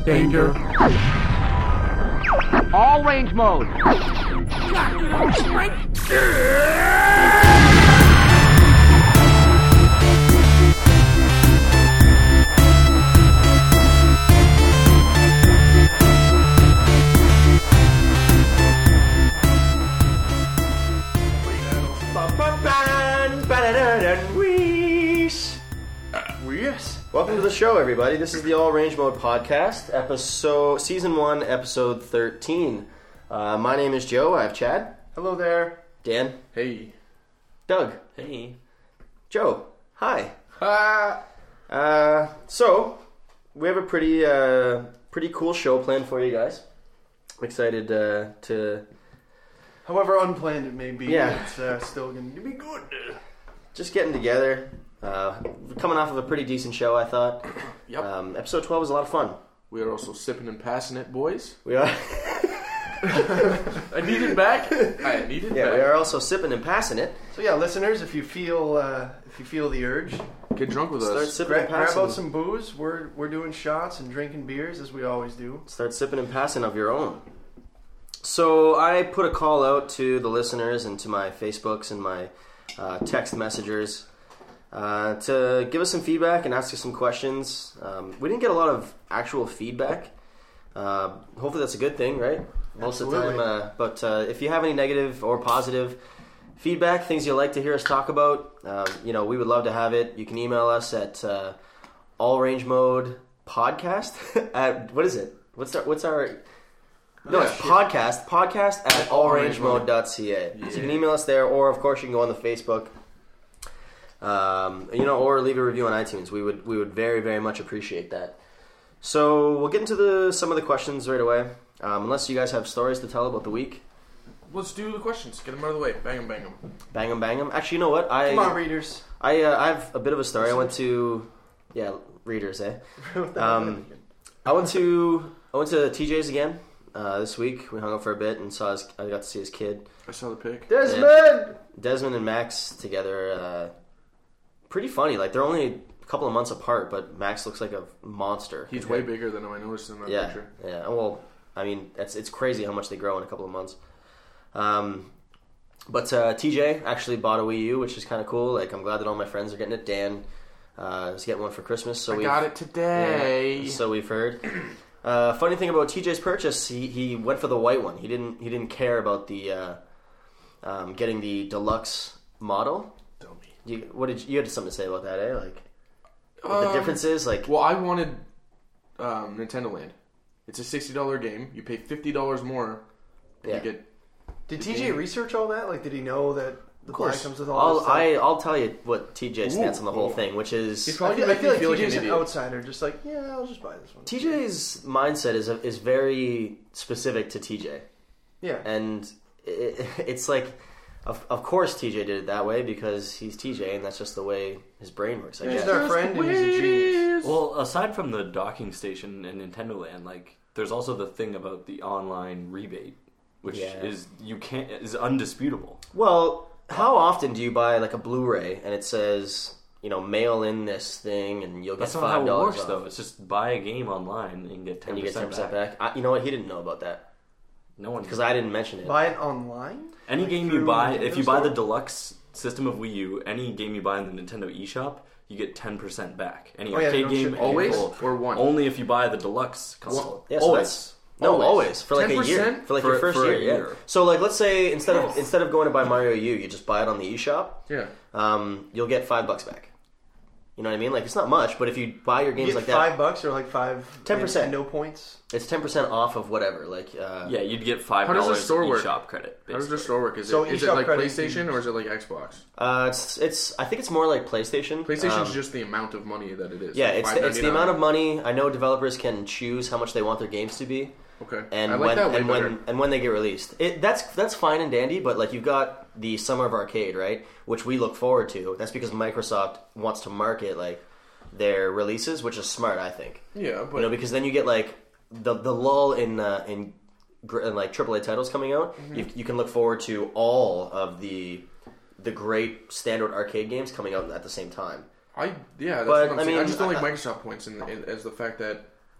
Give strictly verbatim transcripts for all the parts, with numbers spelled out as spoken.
Danger. All range mode. Welcome to the show, everybody. This is the All Range Mode podcast, episode season one, episode thirteen. Uh, my name is Joe. I have Chad. Hello there. Dan. Hey. Doug. Hey. Joe. Hi. Ah. Uh, so we have a pretty, uh, pretty cool show planned for you guys. I'm excited uh, to. However unplanned it may be, Yeah. it's uh, still going to be good. Just getting together. Uh, coming off of a pretty decent show, I thought. Yep. Um, episode twelve was a lot of fun. We are also sipping and passing it, boys. We are. I need it back. I need it Yeah, back. we are also sipping and passing it. So yeah, listeners, if you feel uh, if you feel the urge, Get drunk with Start us. sipping gra- and grab passing. out some booze. We're we're doing shots and drinking beers as we always do. Start sipping and passing of your own. So I put a call out to the listeners and to my Facebooks and my uh, text messengers uh, to give us some feedback and ask us some questions. Um, we didn't get a lot of actual feedback. Uh, hopefully that's a good thing, right? Most Absolutely. of the time. Uh, but uh, if you have any negative or positive feedback, things you'd like to hear us talk about, um, you know, we would love to have it. You can email us at uh, All Range Mode Podcast at what is it? What's our what's our no, Yeah, it's shit. podcast. Podcast at all range mode dot c a. So you can email us there, or of course you can go on the Facebook. Um, you know, or leave a review on iTunes. We would we would very very much appreciate that. So we'll get into the some of the questions right away. Um, unless you guys have stories to tell about the week, Let's do the questions. Get them out of the way. Bang them, bang them. bang them, bang them. Actually, you know what? I Come on, readers. I uh, I have a bit of a story. I went to yeah readers, eh? Um, I went to I went to T J's again uh, this week. We hung out for a bit and saw his. I got to see his kid. I saw the pic. Desmond. Desmond and Max together. Uh, pretty funny. Like they're only a couple of months apart, but Max looks like a monster. He's way bigger than him. I noticed in that Yeah, picture. yeah. Well, I mean, it's it's crazy how much they grow in a couple of months. Um, but uh, T J actually bought a Wii U, which is kind of cool. Like, I'm glad that all my friends are getting it. Dan uh, is getting one for Christmas, so I we got it today. Yeah, so we've heard. Uh, funny thing about T J's purchase, he, he went for the white one. He didn't he didn't care about the uh, um, getting the deluxe model. Dummy. You what did you, you had something to say about that? Eh, like what Um, the difference is like. Well, I wanted um, Nintendo Land. It's a sixty dollars game. You pay fifty dollars more, and Yeah. you get. Did T J research all that? Like, did he know that the Of course, black comes with all I'll, this stuff? I, I'll tell you what T J's stance Ooh, on the whole ooh. thing, which is He's I probably feel, I gonna feel make like me feel T J's like an an idiot. outsider, just like, yeah, I'll just buy this one. T J's mindset is is very specific to T J, Yeah. and it, it's like, of, of course T J did it that way because he's T J, and that's just the way his brain works. I He's guess. our friend and he's a genius. Well, aside from the docking station and Nintendo Land, like there's also the thing about the online rebate, which Yeah. is you can't is undisputable. Well, how often do you buy like a Blu-ray and it says, you know, mail in this thing and you'll get That's not five how it dollars works, though. It's just buy a game online and get ten and you get ten percent percent back. back. I, you know what? He didn't know about that No one because I didn't mention it. Buy it online? Any Like game you through buy, Nintendo if you buy the Store? deluxe system of Wii U, any game you buy in the Nintendo eShop, you get ten percent back. Any Oh, yeah, arcade no game, shit. any Always full- or one? only if you buy the deluxe console. Yeah, so Always. that's- No, always. Always. for like a year, ten percent for like for- your first for year, a yeah. year. So like, let's say instead of instead of going to buy Mario U, you just buy it on the eShop. Yeah. Um, you'll get five bucks back. You know what I mean? Like it's not much, but if you buy your You games get like five that, bucks or like five ten percent. Nintendo points? it's ten percent off of whatever. Like uh, Yeah, you'd get five How does dollars the store work? eShop credit. How does basically. the store work? Is So it is it eShop like credit PlayStation includes- or is it like Xbox? uh, it's it's. I think it's more like PlayStation. PlayStation's Um, just the amount of money that it is. yeah, like it's the, it's the five amount ninety-nine. of money. I know developers can choose how much they want their games to be. Okay. And I like when that way and better. when and when they get released, it that's that's fine and dandy. But like you've got the Summer of Arcade, right? Which we look forward to. That's because Microsoft wants to market like their releases, which is smart, I think. Yeah, but You know, because then you get like the the lull in uh, in, gr- in like triple A titles coming out. Mm-hmm. You, you can look forward to all of the the great standard arcade games coming out at the same time. I yeah, that's But, what I'm I saying. I mean, just don't like I- Microsoft points in, in, as the fact that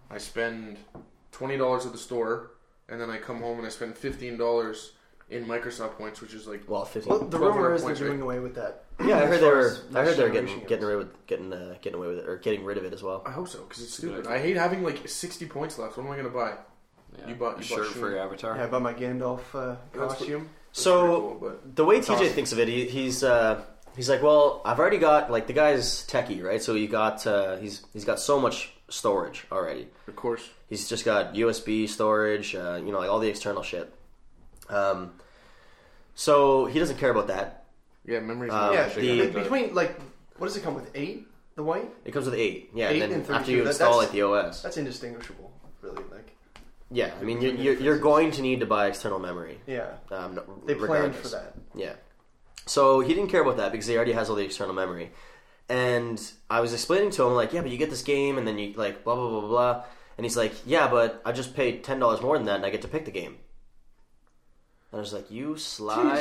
I spend twenty dollars at the store, and then I come home and I spend fifteen dollars in Microsoft points, which is like Well, fifteen. Well, the twelve hundred rumor is they're points, right? doing away with that. yeah, I as heard they far were. as I heard next they're getting generation getting goes. rid with getting uh, getting away with it or getting rid of it as well. I hope so because it's Good stupid. idea. I hate having like sixty points left. What am I gonna buy? Yeah. You bought- a you bought shirt Shun. for your avatar. Yeah, I bought my Gandalf uh, That's costume. That's So pretty cool, but the way T J awesome. thinks of it, he, he's uh, he's like, well, I've already got like the guy's techie, right? So you got uh, he's he's got so much storage already. of course, He's just got U S B storage, uh, you know, like all the external shit. Um, so he doesn't care about that. yeah, memories. Uh, yeah, the- be- between like what does it come with? Eight, the white. It comes with eight, yeah. Eight and then and after thirty-two, you that- install that's- like the O S, That's indistinguishable, really. Like, yeah. I mean, you're you're, you're going to need to buy external memory. yeah, Um, no- they planned regardless. for that. Yeah. So he didn't care about that because he already has all the external memory. And I was explaining to him, like, yeah, but you get this game and then you, like, blah, blah, blah, blah, blah. And he's like, yeah, but I just paid ten dollars more than that and I get to pick the game. And I was like, you sly,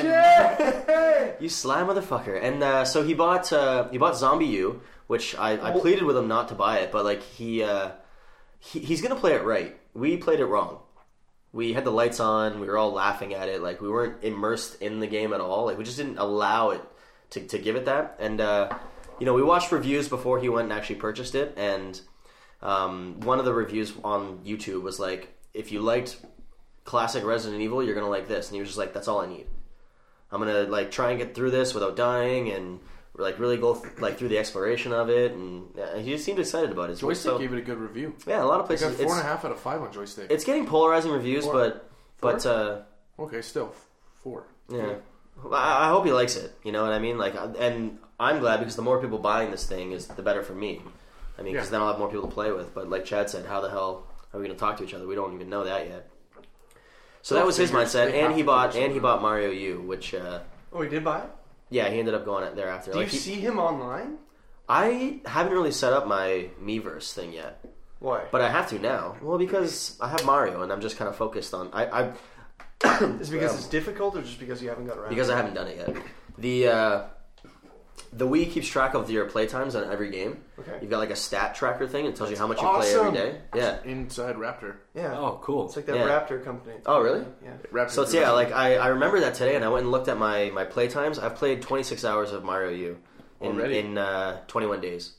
you sly motherfucker. And uh, so he bought uh, he bought Zombie U, which I, I Oh. pleaded with him not to buy it, but, like, he, uh, he he's going to play it right. We played it wrong. We had the lights on. We were all laughing at it. Like, we weren't immersed in the game at all. Like, we just didn't allow it to, to give it that. And, uh, you know, we watched reviews before he went and actually purchased it. And um, one of the reviews on YouTube was like, if you liked classic Resident Evil, you're going to like this. And he was just like, that's all I need. I'm going to, like, try and get through this without dying and, like, really go, th- like, through the exploration of it. And uh, he just seemed excited about it. Joystick So, gave it a good review. yeah, a lot of I places. got four it's, and a half out of five on Joystick. it's getting polarizing reviews, Four. but, but, uh... Okay, still four. Yeah, I I hope he likes it. You know what I mean? Like, and I'm glad because the more people buying this thing is the better for me. I mean, because Yeah. then I'll have more people to play with. But like Chad said, how the hell are we going to talk to each other? We don't even know that yet. So Well, that was his figures, mindset, they and have he to bought figure and he something bought Mario U, which uh, Oh, he did buy it. yeah, he ended up going thereafter. Do Like, you he- see him online? I haven't really set up my Miiverse thing yet, Why? but I have to now. Well, because I have Mario, and I'm just kind of focused on I. I Is it because um, it's difficult, or just because you haven't got around? Because to I it? haven't done it yet. The uh, the Wii keeps track of your playtimes on every game. Okay. You've got like a stat tracker thing. It tells you how much you Awesome. play every day. Yeah. Inside Raptor. Yeah. Oh, cool. It's like that Yeah. Raptor company. Oh, really? Yeah. Raptor. So it's yeah, like I, I remember that today, and I went and looked at my my playtimes. I've played twenty-six hours of Mario U in Already? in uh, twenty-one days.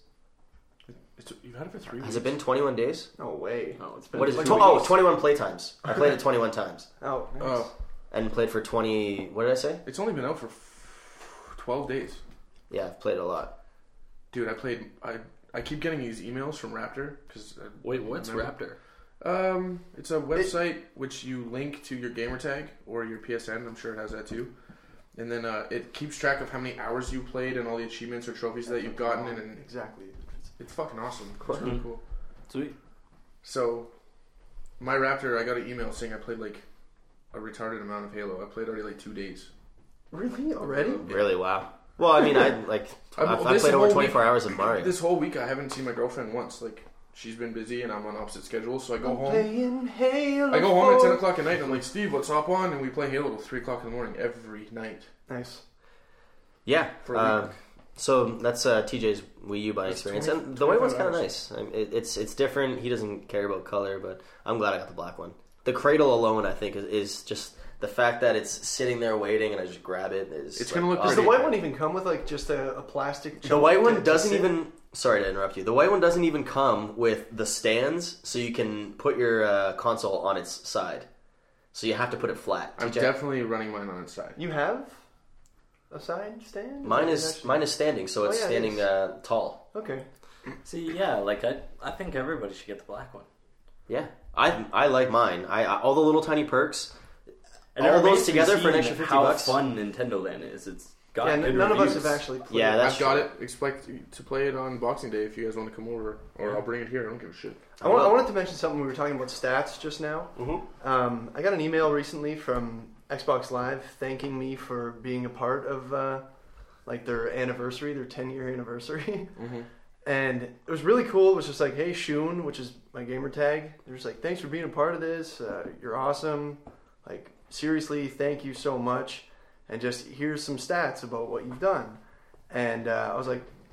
It's, you've had it for three Has weeks. it been twenty-one days? No way. Oh, it's been What is it? like Tw- two oh, weeks. twenty-one playtimes. I played it twenty-one times Oh. Nice. Oh, and played for twenty. What did I say? it's only been out for f- twelve days. Yeah, I've played a lot. Dude, I played. I I keep getting these emails from Raptor because. Wait, what's Raptor? Um, it's a website which you link to your gamer tag or your P S N. I'm sure it has that too. And then uh, it keeps track of how many hours you played and all the achievements or trophies that you've gotten, and, and Exactly. it's fucking awesome. It's really cool. Sweet. So, my Raptor, I got an email saying I played like a retarded amount of Halo. I played already like two days. Really? Already? Really? Wow. Well, I mean, I like I'm- I've, I've this played over whole twenty-four hours of Mario. This whole week, I haven't seen my girlfriend once. Like, she's been busy and I'm on opposite schedules, so I go I'm home. playing Halo. I go home at four. ten o'clock at night and I'm like, Steve, let's hop on, and we play Halo till three o'clock in the morning every night. Nice. Yeah. For a Uh, week. so that's uh, T J's Wii U buying It's experience, twenty and the white one's kind of hours. nice. I mean, it, it's it's different. He doesn't care about color, but I'm glad I got the black one. The cradle alone, I think, is, is just the fact that it's sitting there waiting, and I just grab it. Is It's like, gonna look Does awesome. the pretty. white one even come with like just a, a plastic? The chunk white to- one to doesn't sit? even. Sorry to interrupt you. The white one doesn't even come with the stands, so you can put your uh, console on its side. So you have to put it flat. I'm T J? definitely running mine on its side. You have a side stand? Mine Or is actually- mine is standing, so Oh, it's yeah, it standing is. uh, tall. Okay. See, yeah, like I, I think everybody should get the black one. Yeah, I I like mine. I, I all the little tiny perks. And All it those remains to be together for an seen extra fifty how bucks? fun Nintendo Land is. It's got Yeah, good n- none of us reviews. have actually played Yeah, it. that's I've got true. it. Expect to play it on Boxing Day if you guys want to come over, or I'll bring it here. I don't give a shit. I, want, I wanted to mention something. We were talking about stats just now. Mm-hmm. Um, I got an email recently from Xbox Live thanking me for being a part of uh, like their anniversary, their ten year anniversary. Mm-hmm. And it was really cool. It was just like, hey, Shun, which is my gamer tag. They're just like, thanks for being a part of this. Uh, you're awesome. Like, seriously, thank you so much. And just here's some stats about what you've done. And uh, I was like,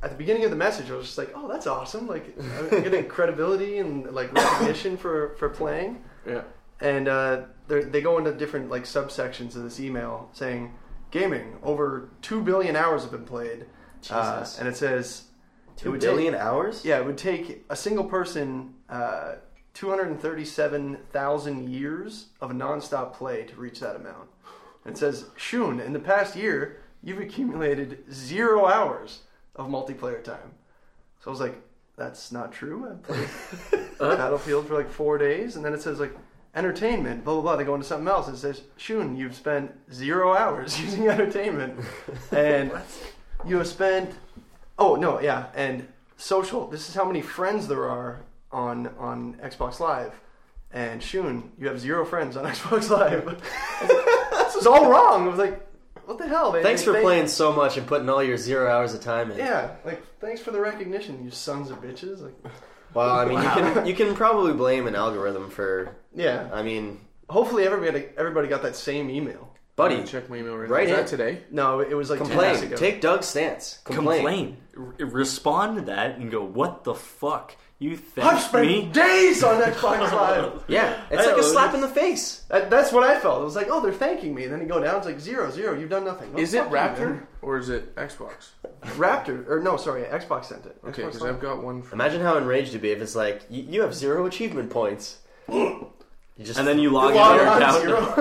at the beginning of the message, I was just like, oh, that's awesome. Like, I'm getting credibility and like recognition for, for playing. Yeah. And uh, they go into different like subsections of this email saying, gaming, over two billion hours have been played. Uh, Jesus. and it says... Two it would billion take, hours? Yeah, it would take a single person uh, two hundred thirty-seven thousand years of nonstop play to reach that amount. And it says, Shun, in the past year, you've accumulated zero hours of multiplayer time. So I was like, that's not true. I played Battlefield for like four days. And then it says like, entertainment, blah, blah, blah. They go into something else. It says, Shun, you've spent zero hours using entertainment. And you have spent... Oh, no, yeah. And social. This is how many friends there are on on Xbox Live. And Shun, you have zero friends on Xbox Live. This is all wrong. I was like, what the hell? They, Thanks they, for they, playing so much and putting all your zero hours of time in. Yeah, like, thanks for the recognition, you sons of bitches. Like, Well, I mean, Wow. you can you can probably blame an algorithm for. yeah. I mean, Hopefully everybody everybody got that same email. buddy, I'm gonna check my email right, right now. Is in. that today? No, it was like two days complain. ago. Take Doug's stance. Complain. Complain. R- respond to that and go, what the fuck? You I've thanked spent me? days on Xbox Live. Yeah, it's I like a know, slap it's- in the face. That, that's what I felt. It was like, oh, they're thanking me. And then you go down, it's like zero, zero. You've done nothing. Well, Is it fuck you, Raptor man. or is it Xbox? Raptor, or no, sorry, Xbox sent it. Okay, Xbox because Live. I've got one. From... Imagine how enraged you'd be if it's like you, you have zero achievement points. You just And then you log Log into your on, account.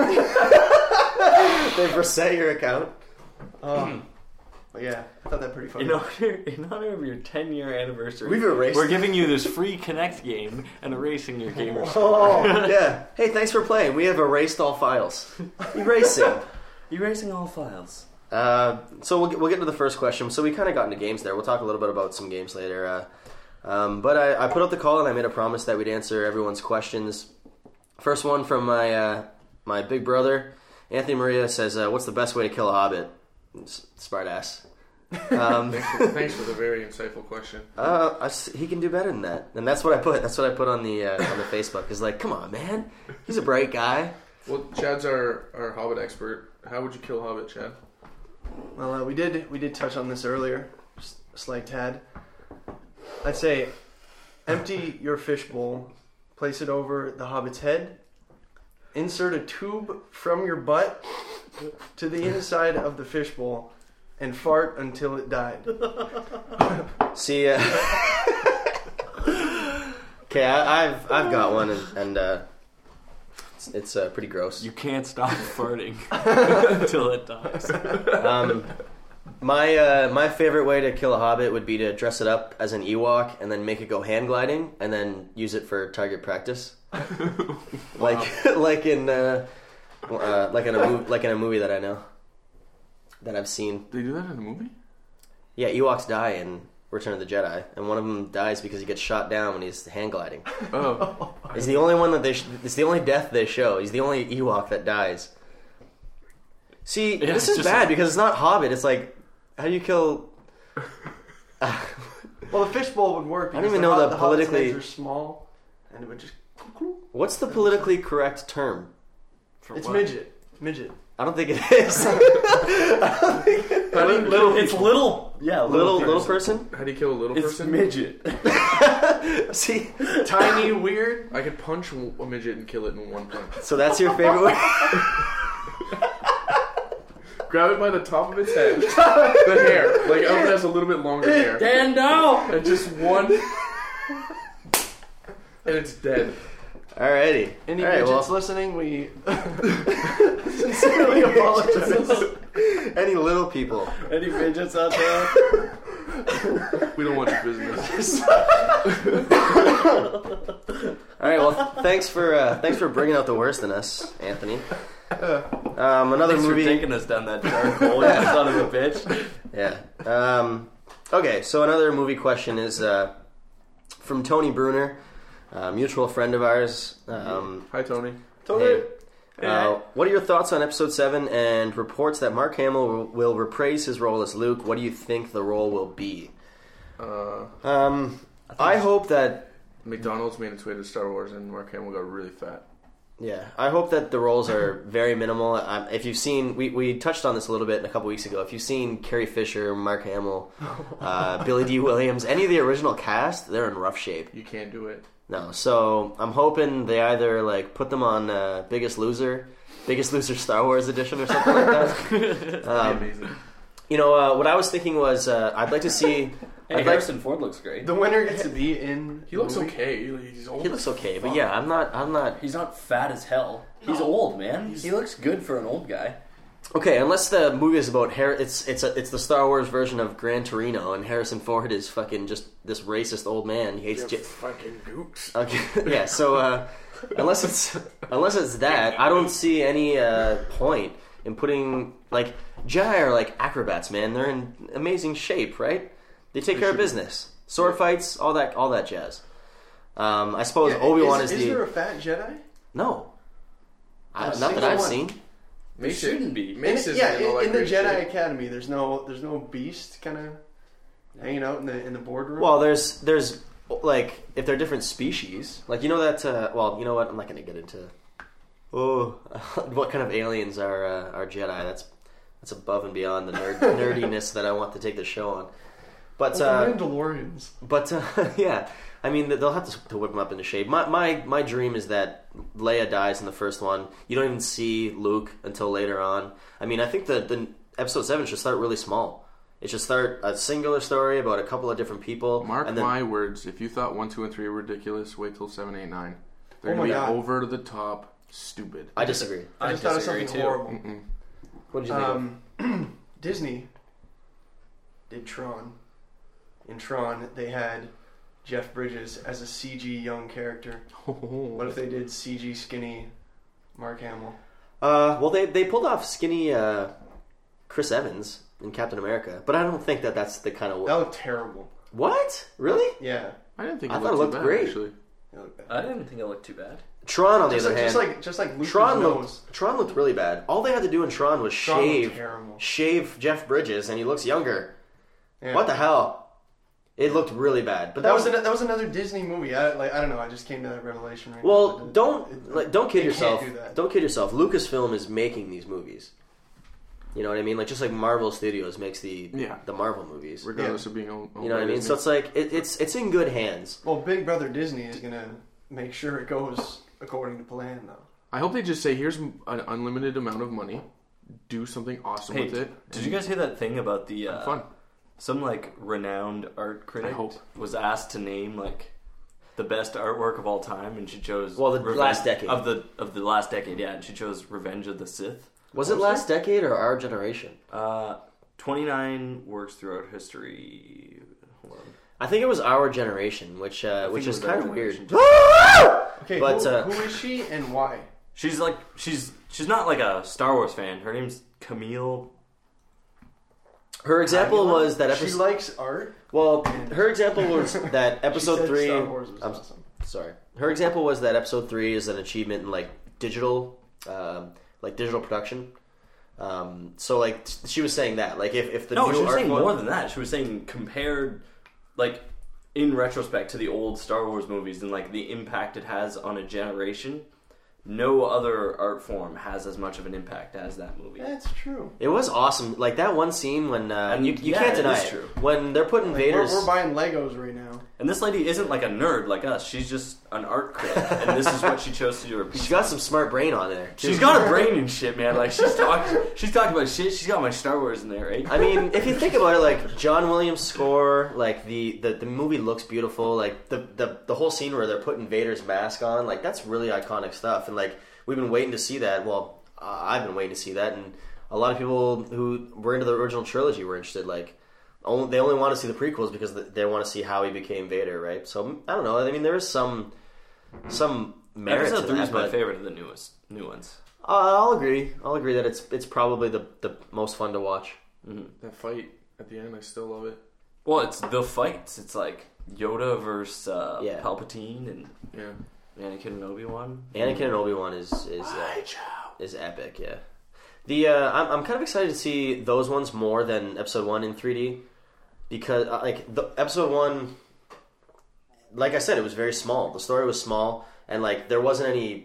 zero. they've reset your account. Um, but yeah, I thought that pretty funny. In honor, in honor of your ten year anniversary, We've erased- we're giving you this free Connect game and erasing your gamer score. Oh yeah. Hey, thanks for playing. We have erased all files. Erasing. Erasing all files. Uh, so we'll get, we'll get to the first question. So we kind of got into games there. We'll talk a little bit about some games later. Uh, um, but I, I put out the call and I made a promise that we'd answer everyone's questions. First one from my uh, my big brother, Anthony Maria, says, uh, "What's the best way to kill a hobbit?" S- Smart ass. Um, Thanks, for, thanks for the very insightful question. uh, I s he can do better than that, and that's what I put. That's what I put on the uh, on the Facebook. Is like, come on, man, he's a bright guy. Well, Chad's our, our Hobbit expert. How would you kill Hobbit, Chad? Well, uh, we did we did touch on this earlier, just a slight tad. I'd say empty your fishbowl, place it over the hobbit's head, insert a tube from your butt to the inside of the fishbowl, and fart until it died. See, uh, okay, I, I've I've got one, and, and uh, it's, it's uh, pretty gross. You can't stop farting until it dies. Um, my uh, my favorite way to kill a hobbit would be to dress it up as an Ewok and then make it go hand gliding and then use it for target practice, like like in uh, uh, like in a mov- like in a movie that I know that I've seen. They do that in a movie? Yeah, Ewoks die in Return of the Jedi, and one of them dies because he gets shot down when he's hand gliding. Oh. He's the only one that they. Sh- it's the only death they show. He's the only Ewok that dies. See, Yeah, this is just bad like- because it's not Hobbit. It's like, how do you kill? Well, the fishbowl would work. I don't because even the know hob- the hobbit's politically- heads are small, and it would just. What's the politically correct term? For It's what? midget. Midget. I don't think it is. How do you, Little, it's little, yeah, little little, little person. how do you kill a little It's person? midget. See, Tiny, weird. I could punch a midget and kill it in one punch. so that's your favorite way. Grab it by the top of its head. The hair. Like, Elvin has a little bit longer hair. Stand down. And just one. And it's dead. Alrighty. Any All right, midgets well, listening, we sincerely apologize. any little people. Any midgets out there? We don't want your business. All right. Well, thanks for uh, thanks for bringing out the worst in us, Anthony. Um, another Thanks movie. for taking us down that dark hole, you son of a bitch. Yeah. Um, okay, so another movie question is uh, from Tony Bruner, a mutual friend of ours. Um, Hi, Tony. hey, uh, what are your thoughts on Episode seven and reports that Mark Hamill will, will reprise his role as Luke? What do you think the role will be? Uh, Um, I hope that... McDonald's made its way to Star Wars and Mark Hamill got really fat. Yeah, I hope that the roles are very minimal. Um, if you've seen, we, we touched on this a little bit a couple weeks ago. If you've seen Carrie Fisher, Mark Hamill, uh, Billy D. Williams, any of the original cast, they're in rough shape. You can't do it. No, so I'm hoping they either like put them on uh, Biggest Loser, Biggest Loser Star Wars edition or something like that. Um, amazing. You know, uh, what I was thinking was uh, I'd like to see. Hey, I'd Harrison like, Ford looks great. The winner gets to be in. He looks movie. okay. He's old. He looks okay, but yeah, I'm not. I'm not. He's not fat as hell. He's no. old, man. He's... He looks good for an old guy. Okay, unless the movie is about Har- it's it's a, it's the Star Wars version of Gran Torino, and Harrison Ford is fucking just this racist old man. He hates You're J- fucking gooks. Okay, yeah. So uh, unless it's unless it's that, I don't see any uh, point in putting like Jedi are like acrobats, man. They're in amazing shape, right? They take they care of business, sword fights, all that, all that jazz. Um, I suppose yeah, Obi-Wan is, is, is the. Is there a fat Jedi? No, I, not that I've one. seen. There shouldn't be. In, yeah, in, in the Jedi shit. Academy, there's no there's no beast kind of hanging out in the in the boardroom. Well, there's there's like if they're different species, like you know that. Uh, well, you know what? I'm not going to get into. Oh, what kind of aliens are uh, are Jedi? That's that's above and beyond the nerd, nerdiness that I want to take the show on. But well, uh, the Mandalorians. But uh, yeah, I mean they'll have to, to whip them up into shape. My my my dream is that Leia dies in the first one. You don't even see Luke until later on. I mean, I think the the episode seven should start really small. It should start a singular story about a couple of different people. Mark and then, my words. If you thought one, two, and three were ridiculous, wait till seven, eight, nine. They're oh gonna be God. over the top, stupid. I disagree. I just I thought of something too. horrible. Mm-mm. What did you think? Um, of? Disney did Tron. In Tron, they had Jeff Bridges as a C G young character. What if they did C G skinny Mark Hamill? Uh, well, they they pulled off skinny uh, Chris Evans in Captain America, but I don't think that that's the kind of that looked terrible. What? Really? Yeah, I didn't think I it thought it looked, looked too bad, great. Actually, it looked bad. I didn't think it looked too bad. Tron, on the just other like, hand, just like just like Luke's Tron nose. looked Tron looked really bad. All they had to do in Tron was Tron shave looked terrible. shave Jeff Bridges, and he looks younger. Yeah. What the hell? It looked really bad. But that, that was an, that was another Disney movie. I like I don't know. I just came to that revelation right well, now. don't it, like, don't kid they yourself. Can't do that. Don't kid yourself. Lucasfilm is making these movies. You know what I mean? Like just like Marvel Studios makes the yeah. the Marvel movies, regardless yeah. of being owned. You know what I mean? Disney. So it's like it, it's it's in good hands. Well, Big Brother Disney is gonna make sure it goes according to plan, though. I hope they just say, "Here's an unlimited amount of money. Do something awesome hey, with it." Did you guys hear that thing about the uh, fun? Some like renowned art critic I hope. was asked to name like the best artwork of all time, and she chose Well, the Reven- last decade of the of the last decade. Yeah, and she chose Revenge of the Sith. Was it last decade or our generation? Uh, twenty-nine works throughout history. Hold on. I think it was our generation, which uh, which it is was our kind of weird. generation. Okay, But, who, uh, who is she and why? She's like she's she's not like a Star Wars fan. Her name's Camille. Her example Camila? was that She episode. likes art. Well, her example was that She episode said three. Star Wars was I'm awesome. sorry. Her example was that episode three is an achievement in like digital, um, like digital production. Um, so like t- she was saying that like if if the No, new she was art saying form- more than that. She was saying compared, like in retrospect to the old Star Wars movies and like the impact it has on a generation. No other art form has as much of an impact as that movie. That's true. It was awesome. Like that one scene when uh, And you you yeah, can't it deny is it. true. When they're putting Like, Vader's. we're, we're buying Legos right now. And this lady isn't like a nerd like us. She's just an art critic, and this is what she chose to do. Her She's got some smart brain on there. too. She's got a brain and shit, man. Like she's talking, she's talking about shit. She's got my Star Wars in there, right? I mean, if you think about it, like John Williams' score, like the, the, the movie looks beautiful. Like the, the the whole scene where they're putting Vader's mask on, like that's really iconic stuff. And like we've been waiting to see that. Well, uh, I've been waiting to see that, and a lot of people who were into the original trilogy were interested. Like only, they only want to see the prequels because they want to see how he became Vader, right? So I don't know. I mean, there is some some merit Episode to three that, is my but- favorite of the newest new ones. Uh, I'll agree. I'll agree that it's it's probably the, the most fun to watch. Mm-hmm. That fight at the end, I still love it. Well, it's the fights. It's like Yoda versus uh, Yeah. Palpatine and Yeah. Anakin and Obi-Wan. Anakin and Obi-Wan is is uh, is epic. Yeah. The uh, I'm I'm kind of excited to see those ones more than Episode One in three D because uh, like the Episode One, like I said, it was very small. The story was small and like there wasn't any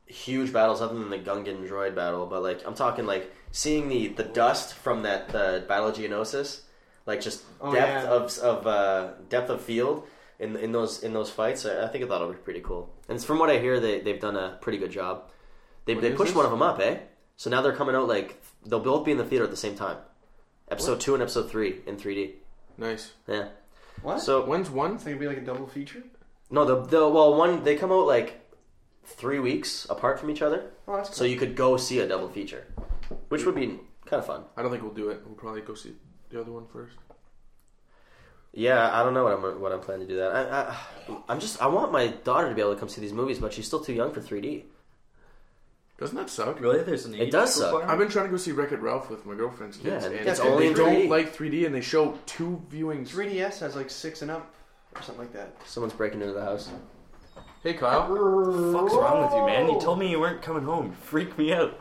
huge battles other than the Gungan droid battle, but like I'm talking like seeing the, the dust from that the Battle of Geonosis, like just Oh, depth yeah. of of uh, depth of field in in those in those fights. I, I think that'll be pretty cool. And from what I hear, they they've done a pretty good job. They What they is pushed this? one of them up, eh? So now they're coming out like they'll both be in the theater at the same time. Episode What? two and episode three in three D. Nice. Yeah. What? So When's one? I think it'd be like a double feature. no, the the well one they come out like three weeks apart from each other. Oh, that's cool. So you could go see a double feature, which would be kind of fun. I don't think we'll do it. We'll probably go see the other one first. Yeah, I don't know what I'm what I'm planning to do that. I, I I'm just I want my daughter to be able to come see these movies, but she's still too young for three D. Doesn't that suck? Really? There's an It age does suck. requirement? I've been trying to go see Wreck-It Ralph with my girlfriend's kids, Yeah, and and it's and only they in don't three D. like three D, and they show two viewings. three D S has like six and up or something like that. Someone's breaking into the house. Hey, Kyle. What's wrong with you, man? You told me you weren't coming home. You freaked me out.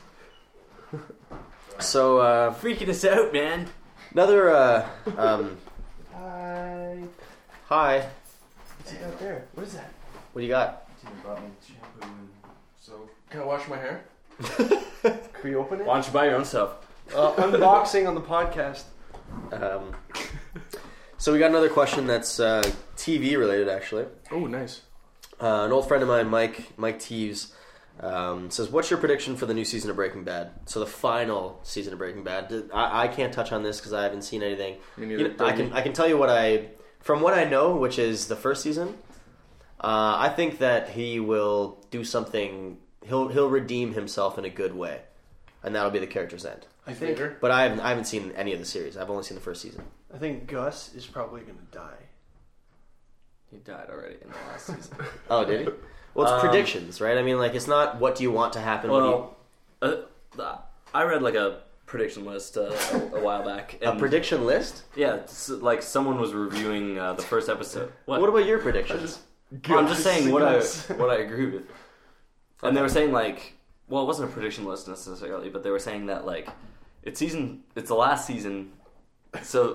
So uh, Freaking us out, man. another uh, um, Hi. hi. What's it out there? What is that? What do you got? So, can I wash my hair? Can we open it? Why don't you buy your own stuff? Uh, unboxing on the podcast. Um, so we got another question that's uh, T V related, actually. Oh, nice. Uh, an old friend of mine, Mike Mike Teves, um, says, "What's your prediction for the new season of Breaking Bad?" So the final season of Breaking Bad. I, I can't touch on this because I haven't seen anything. Me You neither. know, I can I can tell you what I from what I know, which is the first season. Uh, I think that he will do something. He'll he'll redeem himself in a good way, and that'll be the character's end. I think. Finger. But I haven't I haven't seen any of the series. I've only seen the first season. I think Gus is probably gonna die. He died already in the last season. Oh, did he? Well, it's Um, predictions, right? I mean, like it's not what do you want to happen. what do you, Well, uh, I read like a prediction list uh, a, a while back. a And prediction list. Yeah, it's, like someone was reviewing uh, the first episode. What? What about your predictions? Well, I'm just saying what I Gus. what I agree with. And they were saying like, well, it wasn't a prediction list necessarily, but they were saying that like, it's season, it's the last season, so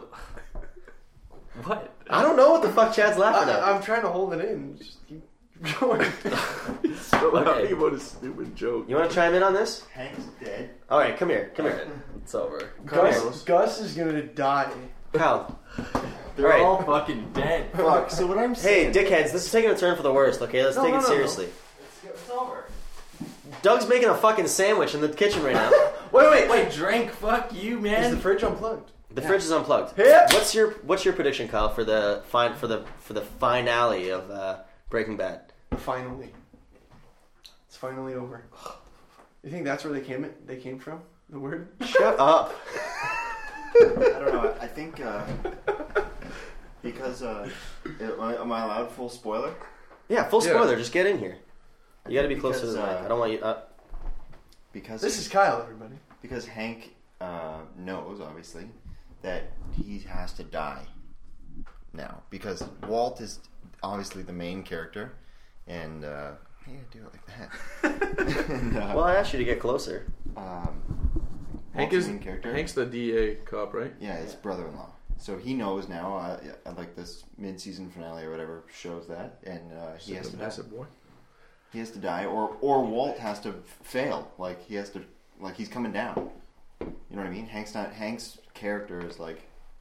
what? I don't know what the fuck Chad's laughing at. I, I'm trying to hold it in. Just keep going. Still Okay. laughing about a stupid joke. You want to chime in on this? Hank's dead. All right, come here, come here, It's over. Gus, Gus is gonna die. Kyle. They're All right. all fucking dead. Fuck. So what I'm Hey, saying. dickheads, this is taking a turn for the worst. Okay, let's No, take no, it no, seriously. It's, it's over. Doug's making a fucking sandwich in the kitchen right now. wait, wait, wait. Wait, drink. Fuck you, Is man. the fridge unplugged? The fridge is unplugged. Yeah. What's your What's your prediction, Kyle, for the fine for the for the finale of uh, Breaking Bad? Finally, it's finally over. You think that's where they came? They came from the word? Shut up. I don't know. I think uh, because uh, am I am I allowed full spoiler? Yeah, full Yeah. spoiler. Just get in here. You got to be closer to Because, the mic. uh, I don't want you. Uh, Because This is Kyle, everybody. because Hank uh, knows obviously that he has to die now because Walt is obviously the main character, and uh, how you do it like that? and, uh, well, I asked you to get closer. um, Hank Walt's is the main character. Hank's the D A cop, right? Yeah, his brother-in-law. So he knows now. Uh, yeah, like this mid-season finale or whatever shows that, and uh, he has He's to a die. massive boy. He has to die, or or Walt has to fail. Like he has to, like he's coming down. You know what I mean? Hank's not. Hank's character is like.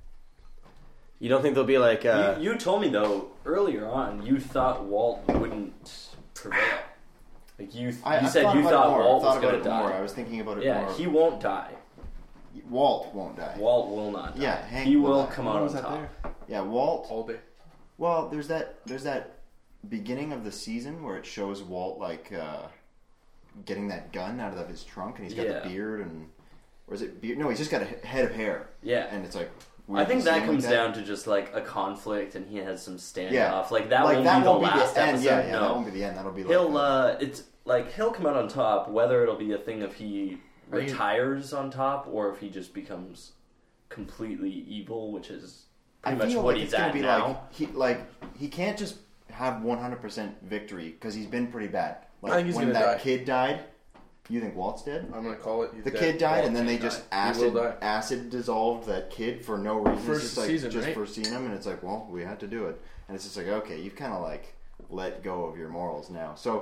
You don't think there'll be like? Uh, you, you told me though earlier on you thought Walt wouldn't prevail. Like you, I, you I said thought you about thought it more. Walt I thought was about gonna it die. more. I was thinking about it Yeah, more. he won't die. Walt won't die. Walt will not die. Yeah, Hank he will will die. come When out on was that top. there? Yeah, Walt. All day. Well, there's that. There's that beginning of the season where it shows Walt like uh, getting that gun out of his trunk, and he's got Yeah. the beard, and or is it beard? No, he's just got a he- head of hair, Yeah. and it's like. I weird think to see that him comes like that. down to just like a conflict, and he has some standoff. Yeah. Like that like, won't that be the won't last be the end. episode. Yeah, yeah, no. that won't be the end. That'll be like. He'll the- uh, it's like he'll come out on top. Whether it'll be a thing of he Are you- retires on top, or if he just becomes completely evil, which is I pretty much feel what like he's it's gonna at be now. like he like he can't just have one hundred percent victory because he's been pretty bad. Like I think he's when gonna that die. kid died, you think Walt's dead? I'm gonna call it. He's The dead. kid died, Walt and then they can't just die. He will acid die. acid dissolved that kid for no reason. First it's just like season, just right? for seeing him, and it's like, well, we had to do it, and it's just like, okay, you've kind of like let go of your morals now. So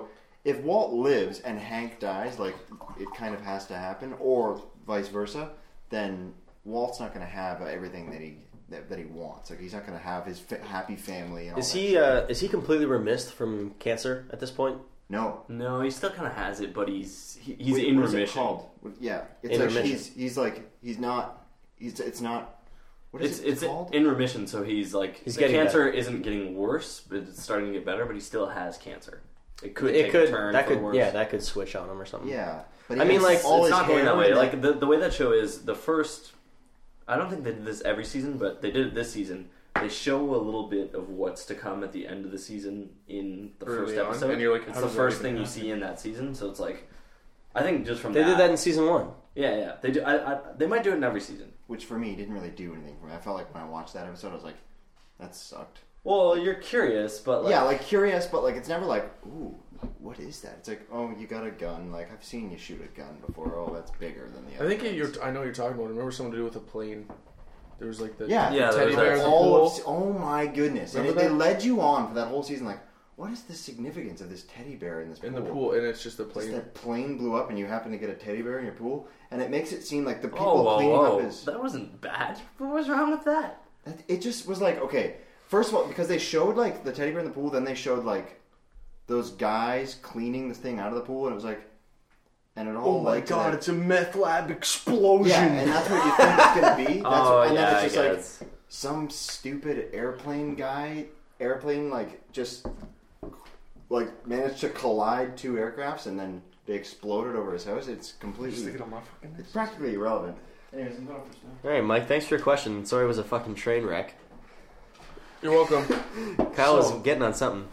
if Walt lives and Hank dies, like it kind of has to happen, or vice versa, then Walt's not going to have everything that he that, that he wants. Like he's not going to have his fa- happy family. And all Is that he shit. uh, is he completely remissed from cancer at this point? No. No, he still kind of has it, but he's he, he's Wait, in what is it remission. called? Yeah, it's In like remission. he's he's like he's not. He's it's not. What is It's it it's called? in remission, so he's like He's the getting cancer isn't getting worse, but it's starting to get better. But he still has cancer. It could it take could a turn that for could worse. yeah that could switch on him or something. Yeah, but I he mean, has like, all it's his not going hair that way. and Like the the way that show is the first. I don't think they did this every season, but they did it this season. They show a little bit of what's to come at the end of the season in the Early first on, episode. and you're like, it's how the does that first even thing you happen? see in that season, so it's like, I think just from They that, did that in season one. yeah, yeah, they do. I, I, they might do it in every season. which for me didn't really do anything for me. I felt like when I watched that episode, I was like, that sucked. Well, you're curious, but like, yeah, like curious, but like it's never like, ooh, what is that? It's like, oh, you got a gun. Like I've seen you shoot a gun before. Oh, that's bigger than the I other. think guns. you're. I know what you're talking about. I remember something to do with a plane. There was like the Yeah, Yeah, the teddy there bear was in the all pool. of, oh my goodness! Remember and it, they that? led you on for that whole season. Like, what is the significance of this teddy bear in this in pool? the pool, and it's just a Just plane. that plane blew up, and you happen to get a teddy bear in your pool, and it makes it seem like the people oh, whoa, cleaning whoa, up is. that wasn't bad. What was wrong with that? It just was like, okay, first of all, because they showed like the teddy bear in the pool, then they showed like those guys cleaning this thing out of the pool, and it was like, and it all Oh my led to god, that- it's a meth lab explosion. yeah, and that's what you think it's gonna be. That's oh what, and yeah, then it's just I like guess. some stupid airplane guy, airplane like just like managed to collide two aircrafts, and then they exploded over his house. It's completely, Stick it on my fucking. it's practically irrelevant. Anyways, I'm going for stuff. All right, Mike. Thanks for your question. Sorry, it was a fucking train wreck. You're welcome. Kyle So- was getting on something.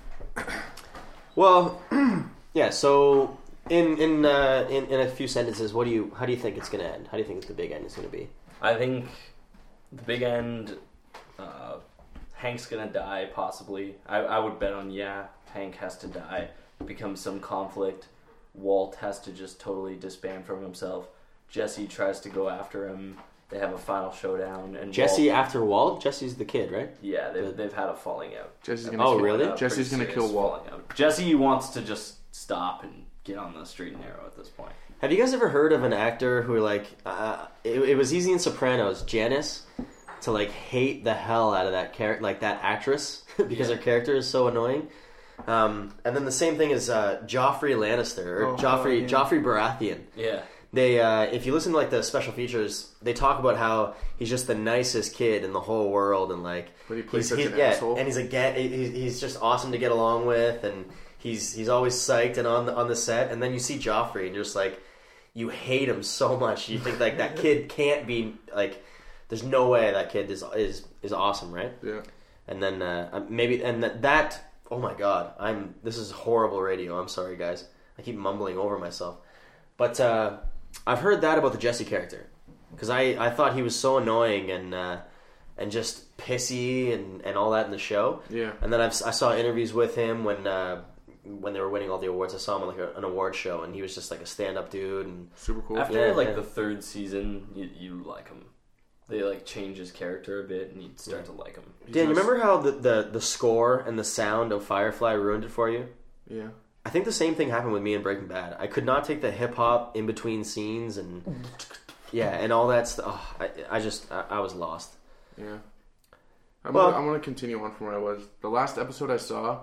Well, yeah. So, in in, uh, in in a few sentences, what do you? How do you think it's going to end? How do you think the big end is going to be? I think the big end, uh, Hank's gonna die, possibly. I, I would bet on, yeah, Hank has to die. Becomes some conflict. Walt has to just totally disband from himself. Jesse tries to go after him. They have a final showdown. And Jesse Walt, after Walt. Jesse's the kid, right? yeah, they've, they've had a falling out. Jesse's gonna. Oh, kill, really? Uh, Jesse's pretty gonna kill serious Walt. falling out. Jesse wants to just stop and get on the straight and narrow at this point. Have you guys ever heard of an actor who like uh, it, it was easy in Sopranos, Janice, to like hate the hell out of that character, like that actress, because Yeah. her character is so annoying. Um, and then the same thing is uh, Joffrey Lannister or Oh, Joffrey yeah. Joffrey Baratheon. Yeah. They, uh, if you listen to like the special features, they talk about how he's just the nicest kid in the whole world, and like But he plays he's, such he- an yeah, asshole. and he's a get, he- he's just awesome to get along with, and he's he's always psyched and on the on the set. And then you see Joffrey, and you're just like, you hate him so much. You think like that kid can't be like, there's no way that kid is is is awesome, right? Yeah. And then uh, maybe and that, that oh my god, I'm this is horrible radio. I'm sorry, guys. I keep mumbling over myself, but uh, I've heard that about the Jesse character because I, I thought he was so annoying and uh, and just pissy and, and all that in the show. Yeah. And then I've, I saw interviews with him when uh, when they were winning all the awards. I saw him on like a, an award show, and he was just like a stand up dude. And Super cool. After Yeah, like yeah. the third season, you, you like him. They like change his character a bit, and you start to like him. He's Dan, you nice. remember how the, the the score and the sound of Firefly ruined it for you? Yeah. I think the same thing happened with me in Breaking Bad. I could not take the hip hop in between scenes and yeah, and all that stuff. Oh, I, I just I, I was lost. Yeah. I'm Well- gonna, I'm gonna continue on from where I was. The last episode I saw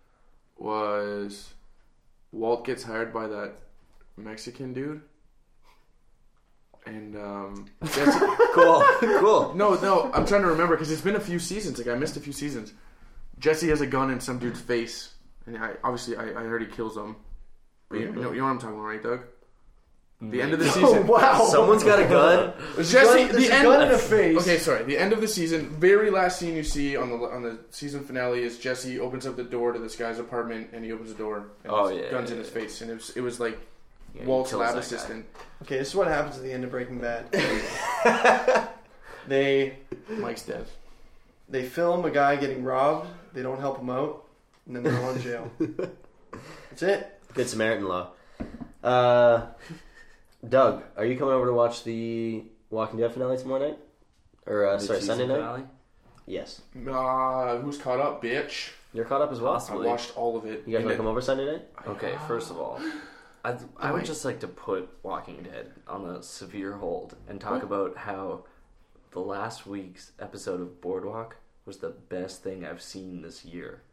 was Walt gets hired by that Mexican dude, and um, Jesse, Cool, cool. no, no, I'm trying to remember because it's been a few seasons. Like I missed a few seasons. Jesse has a gun in some dude's face, and I obviously I, I heard he kills him. But you, you know, you know what I'm talking about, right, Doug? The end of the Oh, season. wow. Someone's got a gun. Jesse, Gun- the there's a end. gun in the face. Okay, sorry. The end of the season, very last scene you see on the on the season finale is Jesse opens up the door to this guy's apartment, and he opens the door, and Oh, his yeah, guns yeah, in his yeah. face, and it was it was like Yeah, he Walt's kills lab that guy. assistant, Okay, this is what happens at the end of Breaking Bad. they Mike's dead. they film a guy getting robbed. They don't help him out, and then they're all in jail. That's it. Good Samaritan law. Uh, Doug, are you coming over to watch the Walking Dead finale tomorrow night? Or uh, The sorry, season Sunday night? finale? Yes. Uh, who's caught up, bitch? You're caught up as well? I Possibly. watched all of it. You guys And want to it- come over Sunday night? Okay, first of all, I I would Why? just like to put Walking Dead on a severe hold and talk What? about how the last week's episode of Boardwalk was the best thing I've seen this year.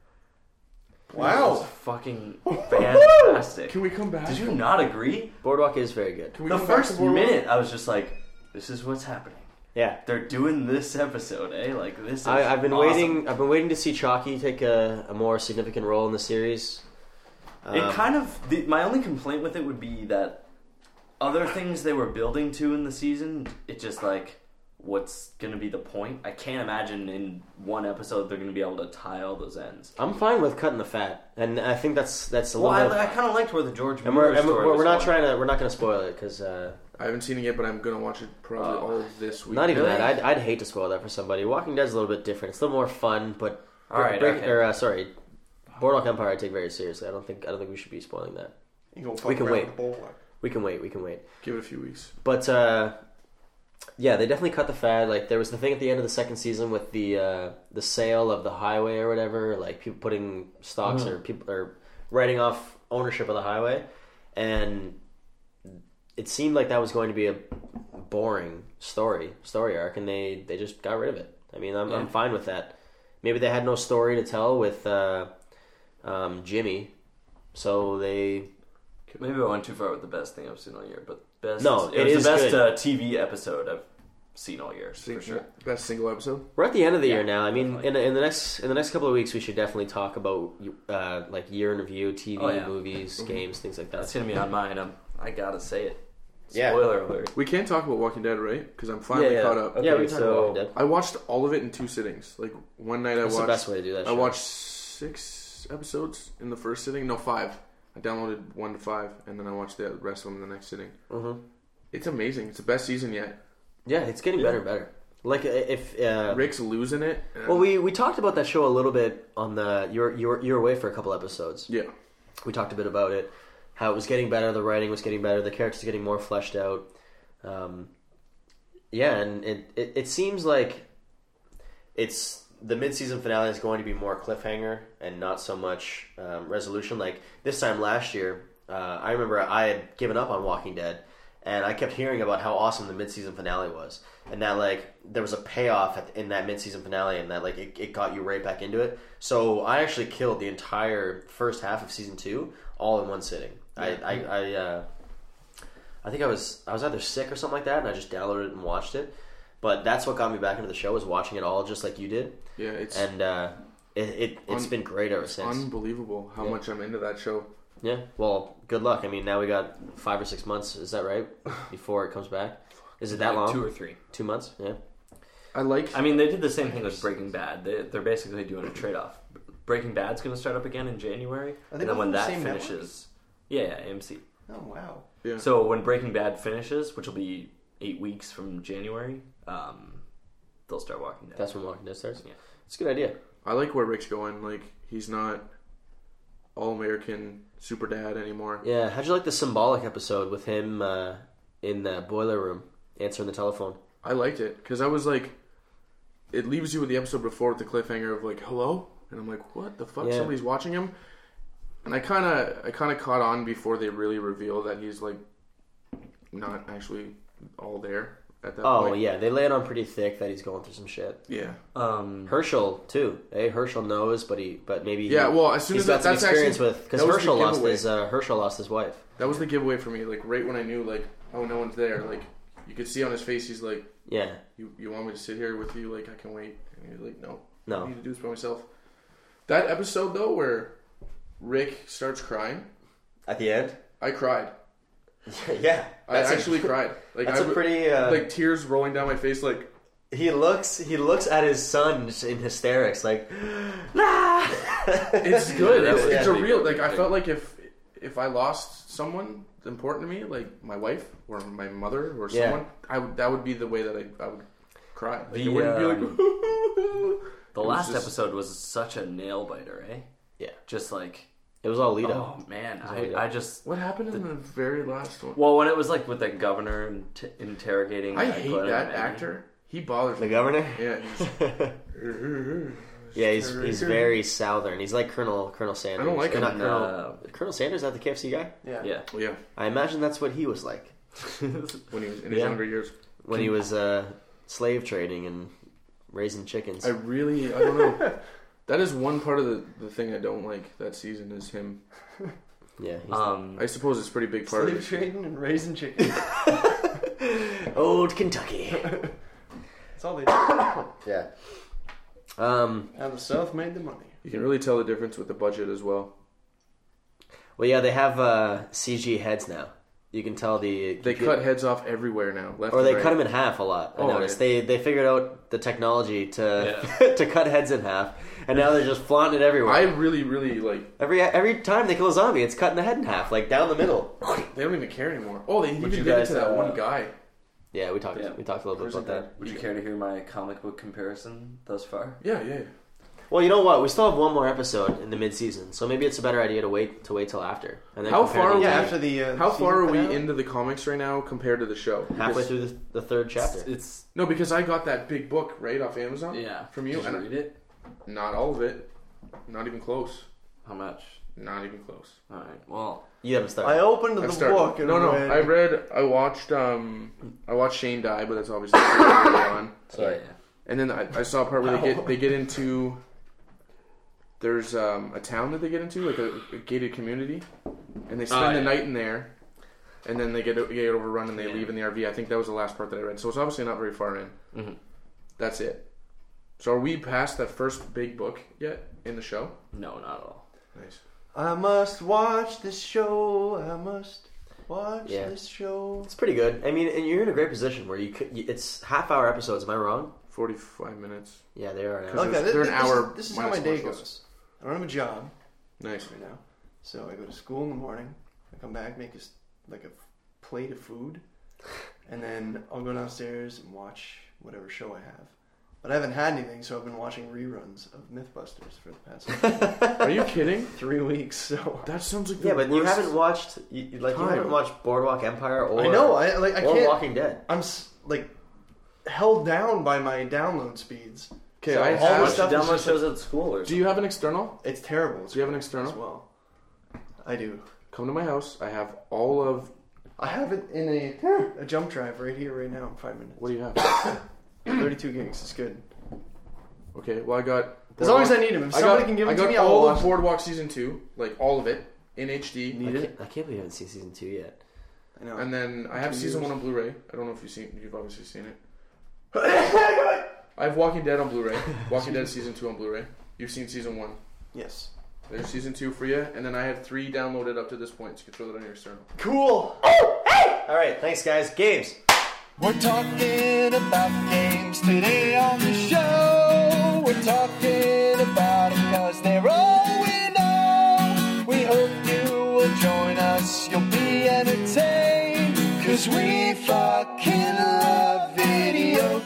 It was Wow. fucking fantastic. Can we come back? Did you not agree? Boardwalk is very good. Can we The come back to first Boardwalk? minute, I was just like, "This is what's happening. Yeah. They're doing this episode, eh? Like this." Is I, I've been awesome. waiting. I've been waiting to see Chalky take a, a more significant role in the series. It Um, kind of the, my only complaint with it would be that other things they were building to in the season, it just like, what's going to be the point? I can't imagine in one episode they're going to be able to tie all those ends. I'm fine with cutting the fat, and I think that's that's a Well, little I, bit. I kind of liked where the George And we're, Miller and story we're, was we're not going. trying to. We're not going to spoil it because uh, I haven't seen it yet, but I'm gonna watch it probably Oh. all this week. not even Really? that. I'd, I'd hate to spoil that for somebody. Walking Dead's a little bit different. It's a little more fun, but All right, Break, okay. or uh, sorry, Boardwalk Empire I take very seriously. I don't think I don't think we should be spoiling that. You gonna fuck We can around wait. with the Boardwalk. We can wait. We can wait. Give it a few weeks. But uh, yeah, they definitely cut the fat. Like there was the thing at the end of the second season with the uh, the sale of the highway or whatever, like people putting stocks Mhm. or people or writing off ownership of the highway, and it seemed like that was going to be a boring story story arc, and they they just got rid of it. I mean, I'm I'm Yeah. fine with that. Maybe they had no story to tell with uh, um, Jimmy, so they. Maybe I went too far with the best thing I've seen all year, but best. No, it, it was is the best good. uh, T V episode I've seen all year Sing- for sure. Best single episode. We're at the end of the Yeah, year now. I mean, definitely. in in the next in the next couple of weeks, we should definitely talk about uh, like year in review, T V, Oh, yeah. movies, Mhm. games, things like That's that. gonna be on mine. I'm, I gotta say it. Yeah. Spoiler alert. We can't talk about Walking Dead, right? Because I'm finally yeah, caught up. Okay, yeah, we can talk so- about Walking Dead. I watched all of it in two sittings. Like one night I That's the watched. best way to do that. I show. watched six episodes in the first sitting. No, five. I downloaded one to five, and then I watched the rest of them in the next sitting. Mhm. It's amazing. It's the best season yet. Yeah, it's getting better and better. Like uh, if uh, Rick's losing it. and- well, we we talked about that show a little bit on the you were you were, you were away for a couple episodes. yeah. We talked a bit about it, how it was getting better, the writing was getting better, the characters getting more fleshed out. Um, yeah, and it, it it seems like it's the mid-season finale is going to be more cliffhanger and not so much um, resolution. Like this time last year, uh, I remember I had given up on Walking Dead, and I kept hearing about how awesome the mid-season finale was, and that like there was a payoff at, in that mid-season finale, and that like it, it got you right back into it. So I actually killed the entire first half of season two all in one sitting. I I I, uh, I think I was I was either sick or something like that, and I just downloaded it and watched it. But that's what got me back into the show, was watching it all just like you did. Yeah, it's And uh, it, it, it's Un- been great ever since. unbelievable how Yeah. much I'm into that show. Yeah, well, good luck. I mean, now we got five or six months, is that right? Before it comes back? Is it that Like long? Two or three. Two months? Yeah. I like. I mean, they did the same thing with Breaking Bad. They, they're basically doing a trade-off. Breaking Bad's going to start up again in January, Are they and then both when on the that same network? finishes, yeah, yeah, A M C. Oh wow. yeah. So when Breaking Bad finishes, which will be eight weeks from January, um, they'll start Walking Dead. That's when Walking Dead starts? Yeah. It's a good idea. I like where Rick's going. Like he's not all American super dad anymore. Yeah, how'd you like the symbolic episode with him uh, in the boiler room answering the telephone? I liked it because I was like, it leaves you with the episode before with the cliffhanger of like, hello, and I'm like, what the fuck? Yeah. Somebody's watching him, and I kind of, I kind of caught on before they really reveal that he's like, not actually all there at that Oh, point. yeah, they lay it on pretty thick that he's going through some shit. Yeah, Um, Herschel, too. Hey, Herschel knows, but he, but maybe he, yeah. Well, as soon he's as got that, some that's experience actually with, because that was the Herschel lost giveaway. his, uh, Herschel lost his wife. that was the giveaway for me. Like right when I knew, like, oh, no one's there. Like you could see on his face, he's like, Yeah, you, you want me to sit here with you? Like I can wait. And he's like, no, I no. need to do this by myself. That episode though, where Rick starts crying, At the end? I cried. Yeah. I that's a- actually cried. Like That's I, a pretty, uh, like tears rolling down my face. Like he looks, he looks at his son just in hysterics, like, nah! it's good. That it's was it's a really real. good. Like I felt like if if I lost someone important to me, like my wife or my mother or Yeah. someone, I would that would be the way that I, I would cry. Like The, it wouldn't be like. um, the was last just- episode was such a nail biter, eh? Yeah. Just like, It was all lead up. oh man, all lead I, up. I just. What happened in the very last one? Well, when it was like with the governor and t- interrogating. I uh, hate Glenn that and Maggie. actor. He bothers The me. governor? Yeah. He's, Yeah, he's he's very southern. He's like Colonel Colonel Sanders. I don't like Or him. not Colonel, Uh, Colonel Sanders, not the K F C guy. Yeah. yeah. Well, yeah, I imagine that's what he was like when he was in his Yeah. younger years. when he was uh, slave trading and raising chickens. I really, I don't know. That is one part of the, the thing I don't like that season is him. yeah, he's Um, I suppose it's a pretty big part of Slave it. trading and raising chickens. old Kentucky. That's all they do. Yeah. Um. And the South made the money. You can really tell the difference with the budget as well. Well, yeah, they have uh, C G heads now. You can tell the They cut heads off everywhere now. Left or they and right. cut them in half a lot. I Oh, noticed yeah. they they figured out the technology to to cut heads in half, and now they're just flaunting it everywhere. I really, really like. every every time they kill a zombie, it's cutting the head in half, like down the middle. They don't even care anymore. Oh, they Would even you did it guys, to that uh, one guy. Yeah, we talked Yeah. we talked a little bit Where's about the guy? that. Would you care to hear my comic book comparison thus far? Yeah, yeah. Well, you know what? We still have one more episode in the mid season, so maybe it's a better idea to wait to wait till after. And then How compare far the- are Yeah, we- after the uh, How season far are we finale. into the comics right now compared to the show? halfway Because- through the, the third chapter? It's No, because I got that big book right off Amazon. yeah. From you, Did you and I- read it? Not all of it. Not even close. How much? Not even close. All right. Well, You haven't started. I opened the I've started. book and no, no. read. I read. I watched. Um, I watched Shane die, but that's obviously early on. Sorry. yeah. And then I, I saw a part where they get they get into. There's um, a town that they get into, like a, a gated community, and they spend Oh, the yeah. night in there, and then they get get overrun and they Yeah. leave in the R V. I think that was the last part that I read. So it's obviously not very far in. Mhm. That's it. So are we past that first big book yet in the show? No, not at all. Nice. I must watch this show. I must watch Yeah. this show. It's pretty good. I mean, and you're in a great position where you could. You, it's half hour episodes. Am I wrong? Forty-five minutes. Yeah, they are I now. like They're- that. they're This, an this hour is, this is how my minus day commercials. goes. I don't have a job Nice. right now, so I go to school in the morning. I come back, make a, s- like a plate of food, and then I'll go downstairs and watch whatever show I have. But I haven't had anything, so I've been watching reruns of MythBusters for the past Are you kidding? three weeks. So That sounds like the Yeah, but you worst- haven't watched. You, you- like you time. haven't watched Boardwalk Empire or I know I like I or can't. Walking Dead. I'm s- like held down by my download speeds. Okay, So I all have- this stuff is Download just shows at school or Do you have an external? It's terrible. Do you have an external? as well? I do. Come to my house. I have all of. I have it in a a jump drive right here, right now, in five minutes. What do you have? Thirty-two gigs. It's good. Okay, well I got. As long as I Boardwalk- need them. If I somebody got, can give I them to got me, I'll all watch of them. Boardwalk season two, like all of it in H D. Need I it? can't, I can't believe you haven't seen season two yet. I know. And then I have Two season years. one on Blu-ray. I don't know if you've seen. You've obviously seen it. I have Walking Dead on Blu-ray. Walking Dead season two on Blu-ray. You've seen season one. Yes. There's season two for you, and then I have three downloaded up to this point, so you can throw that on your external. Cool. All right, thanks guys. Games. We're talking about games today on the show. We're talking about them cause they're all we know. We hope you will join us. You'll be entertained. Cause we fucking love video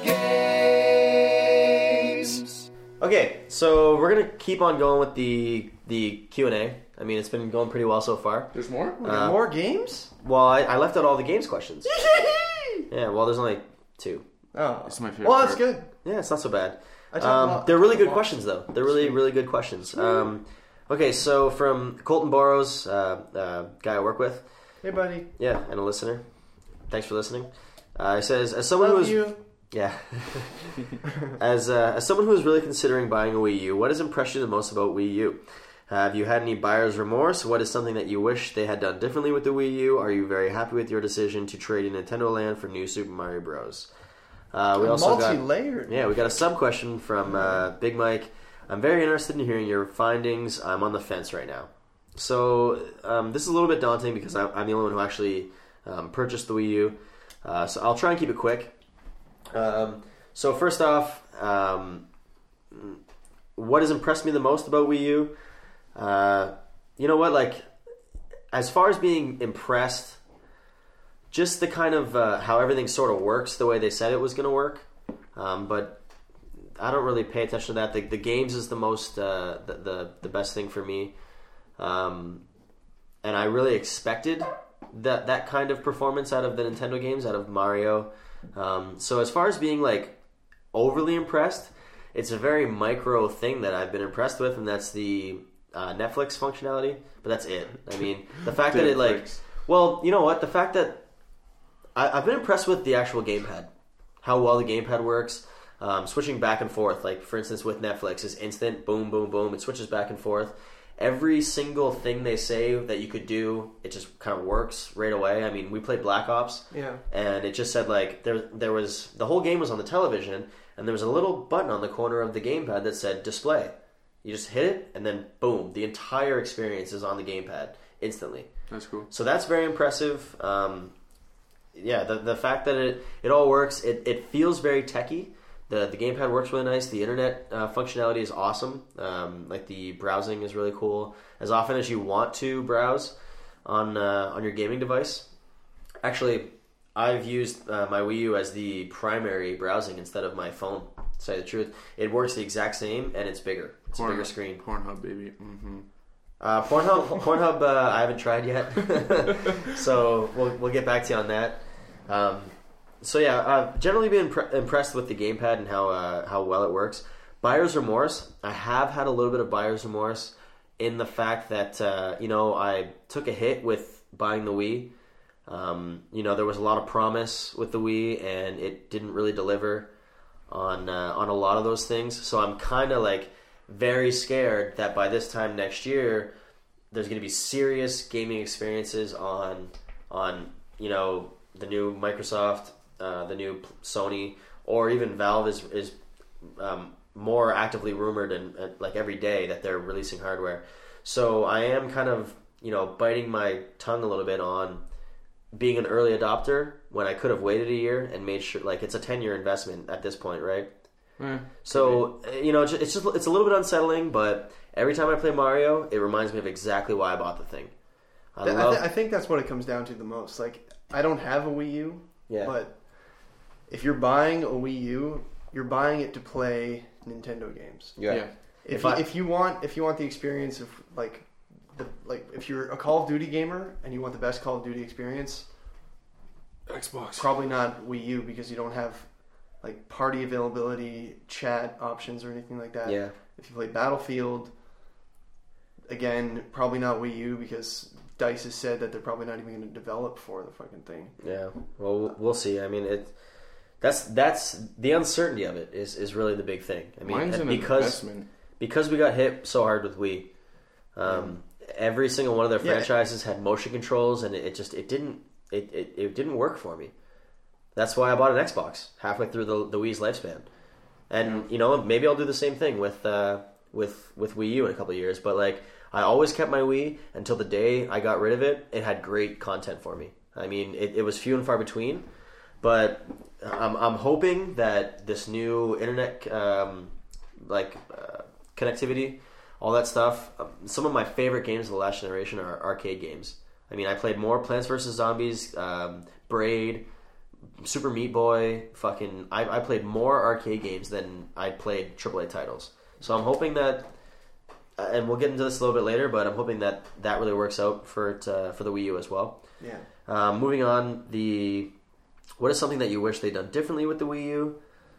games. Okay, so we're gonna keep on going with the the Q and A. I mean, it's been going pretty well so far. There's more? We got Uh, more games? Well, I, I left out all the games questions. Yeah, well, there's only two. Oh. It's my favorite Well, that's part. good. Yeah, it's not so bad. I talk a Um, lot- they're really good talk a lot. questions, though. They're really, really good questions. Um, okay, so from Colton Burrows, uh, uh, guy I work with, Hey, buddy. yeah, and a listener. Thanks for listening. Uh, he says, as someone who Love is you. yeah, as uh, as someone who is really considering buying a Wii U, what has impressed you the most about Wii U? Have you had any buyer's remorse? What is something that you wish they had done differently with the Wii U? Are you very happy with your decision to trade in Nintendo Land for New Super Mario Bros? Uh, we also got Multi-layered. yeah, we got a sub question from uh, Big Mike. I'm very interested in hearing your findings. I'm on the fence right now. So um, this is a little bit daunting because I'm, I'm the only one who actually um, purchased the Wii U. Uh, so I'll try and keep it quick. Um, so first off, um, what has impressed me the most about Wii U? Uh, you know what? Like, as far as being impressed, just the kind of uh, how everything sort of works the way they said it was going to work. Um, but I don't really pay attention to that. The, the games is the most uh, the, the the best thing for me, um, and I really expected that that kind of performance out of the Nintendo games, out of Mario. Um, so as far as being like overly impressed, it's a very micro thing that I've been impressed with, and that's the uh, Netflix functionality. But that's it. I mean, the fact that it like, well, you know what? The fact that I, I've been impressed with the actual gamepad, how well the gamepad works. Um, switching back and forth, like for instance with Netflix, is instant, boom, boom, boom. It switches back and forth. Every single thing they say that you could do, it just kind of works right away. I mean, we played Black Ops, Yeah. and it just said like there, there was the whole game was on the television, and there was a little button on the corner of the gamepad that said display. You just hit it, and then boom, the entire experience is on the gamepad instantly. That's cool. So that's very impressive. Um, yeah, the the fact that it it all works, it it feels very techy. The the gamepad works really nice. The internet uh, functionality is awesome. Um, like the browsing is really cool. As often as you want to browse on uh, on your gaming device. Actually, I've used uh, my Wii U as the primary browsing instead of my phone. To tell you the truth, it works the exact same and it's bigger. It's Porn, a bigger screen. Pornhub, baby. Mm-hmm. Uh, Pornhub, Pornhub, uh, I haven't tried yet, so we'll we'll get back to you on that. Um, So yeah, I've generally been impre- impressed with the gamepad and how uh, how well it works. Buyer's remorse. I have had a little bit of buyer's remorse in the fact that uh, you know I took a hit with buying the Wii. Um, you know there was a lot of promise with the Wii, and it didn't really deliver on uh, on a lot of those things. So I'm kind of like very scared that by this time next year, there's going to be serious gaming experiences on on you know the new Microsoft. Uh, the new Sony, or even Valve is is um, more actively rumored and, and like every day that they're releasing hardware. So I am kind of you know biting my tongue a little bit on being an early adopter when I could have waited a year and made sure like it's a ten year investment at this point, right? Yeah, so you know it's just it's a little bit unsettling, but every time I play Mario, it reminds me of exactly why I bought the thing. I, I, love, th- I think that's what it comes down to the most. Like I don't have a Wii U, yeah. but if you're buying a Wii U, you're buying it to play Nintendo games. yeah. yeah. If If you, I- if you want if you want the experience of like the like if you're a Call of Duty gamer and you want the best Call of Duty experience, Xbox. probably not Wii U because you don't have like party availability, chat options, or anything like that. Yeah. If you play Battlefield, again, probably not Wii U because DICE has said that they're probably not even going to develop for the fucking thing. Yeah, well, we'll- we'll see. I mean, it that's that's the uncertainty of it is, is really the big thing. I mean, Mine's an because investment. because we got hit so hard with Wii, um, every single one of their Yeah. franchises had motion controls, and it, it just it didn't it, it, it didn't work for me. That's why I bought an Xbox halfway through the the Wii's lifespan, and you know maybe I'll do the same thing with uh, with with Wii U in a couple of years. But like I always kept my Wii until the day I got rid of it. It had great content for me. I mean, it, it was few and far between, but I'm I'm hoping that this new internet um, like uh, connectivity, all that stuff. Um, some of my favorite games of the last generation are arcade games. I mean, I played more Plants versus. Zombies, um, Braid, Super Meat Boy. Fucking, I, I played more arcade games than I played triple A titles. So I'm hoping that, uh, and we'll get into this a little bit later, but I'm hoping that that really works out for it, uh, for the Wii U as well. Yeah. Um, moving on, the what is something that you wish they'd done differently with the Wii U?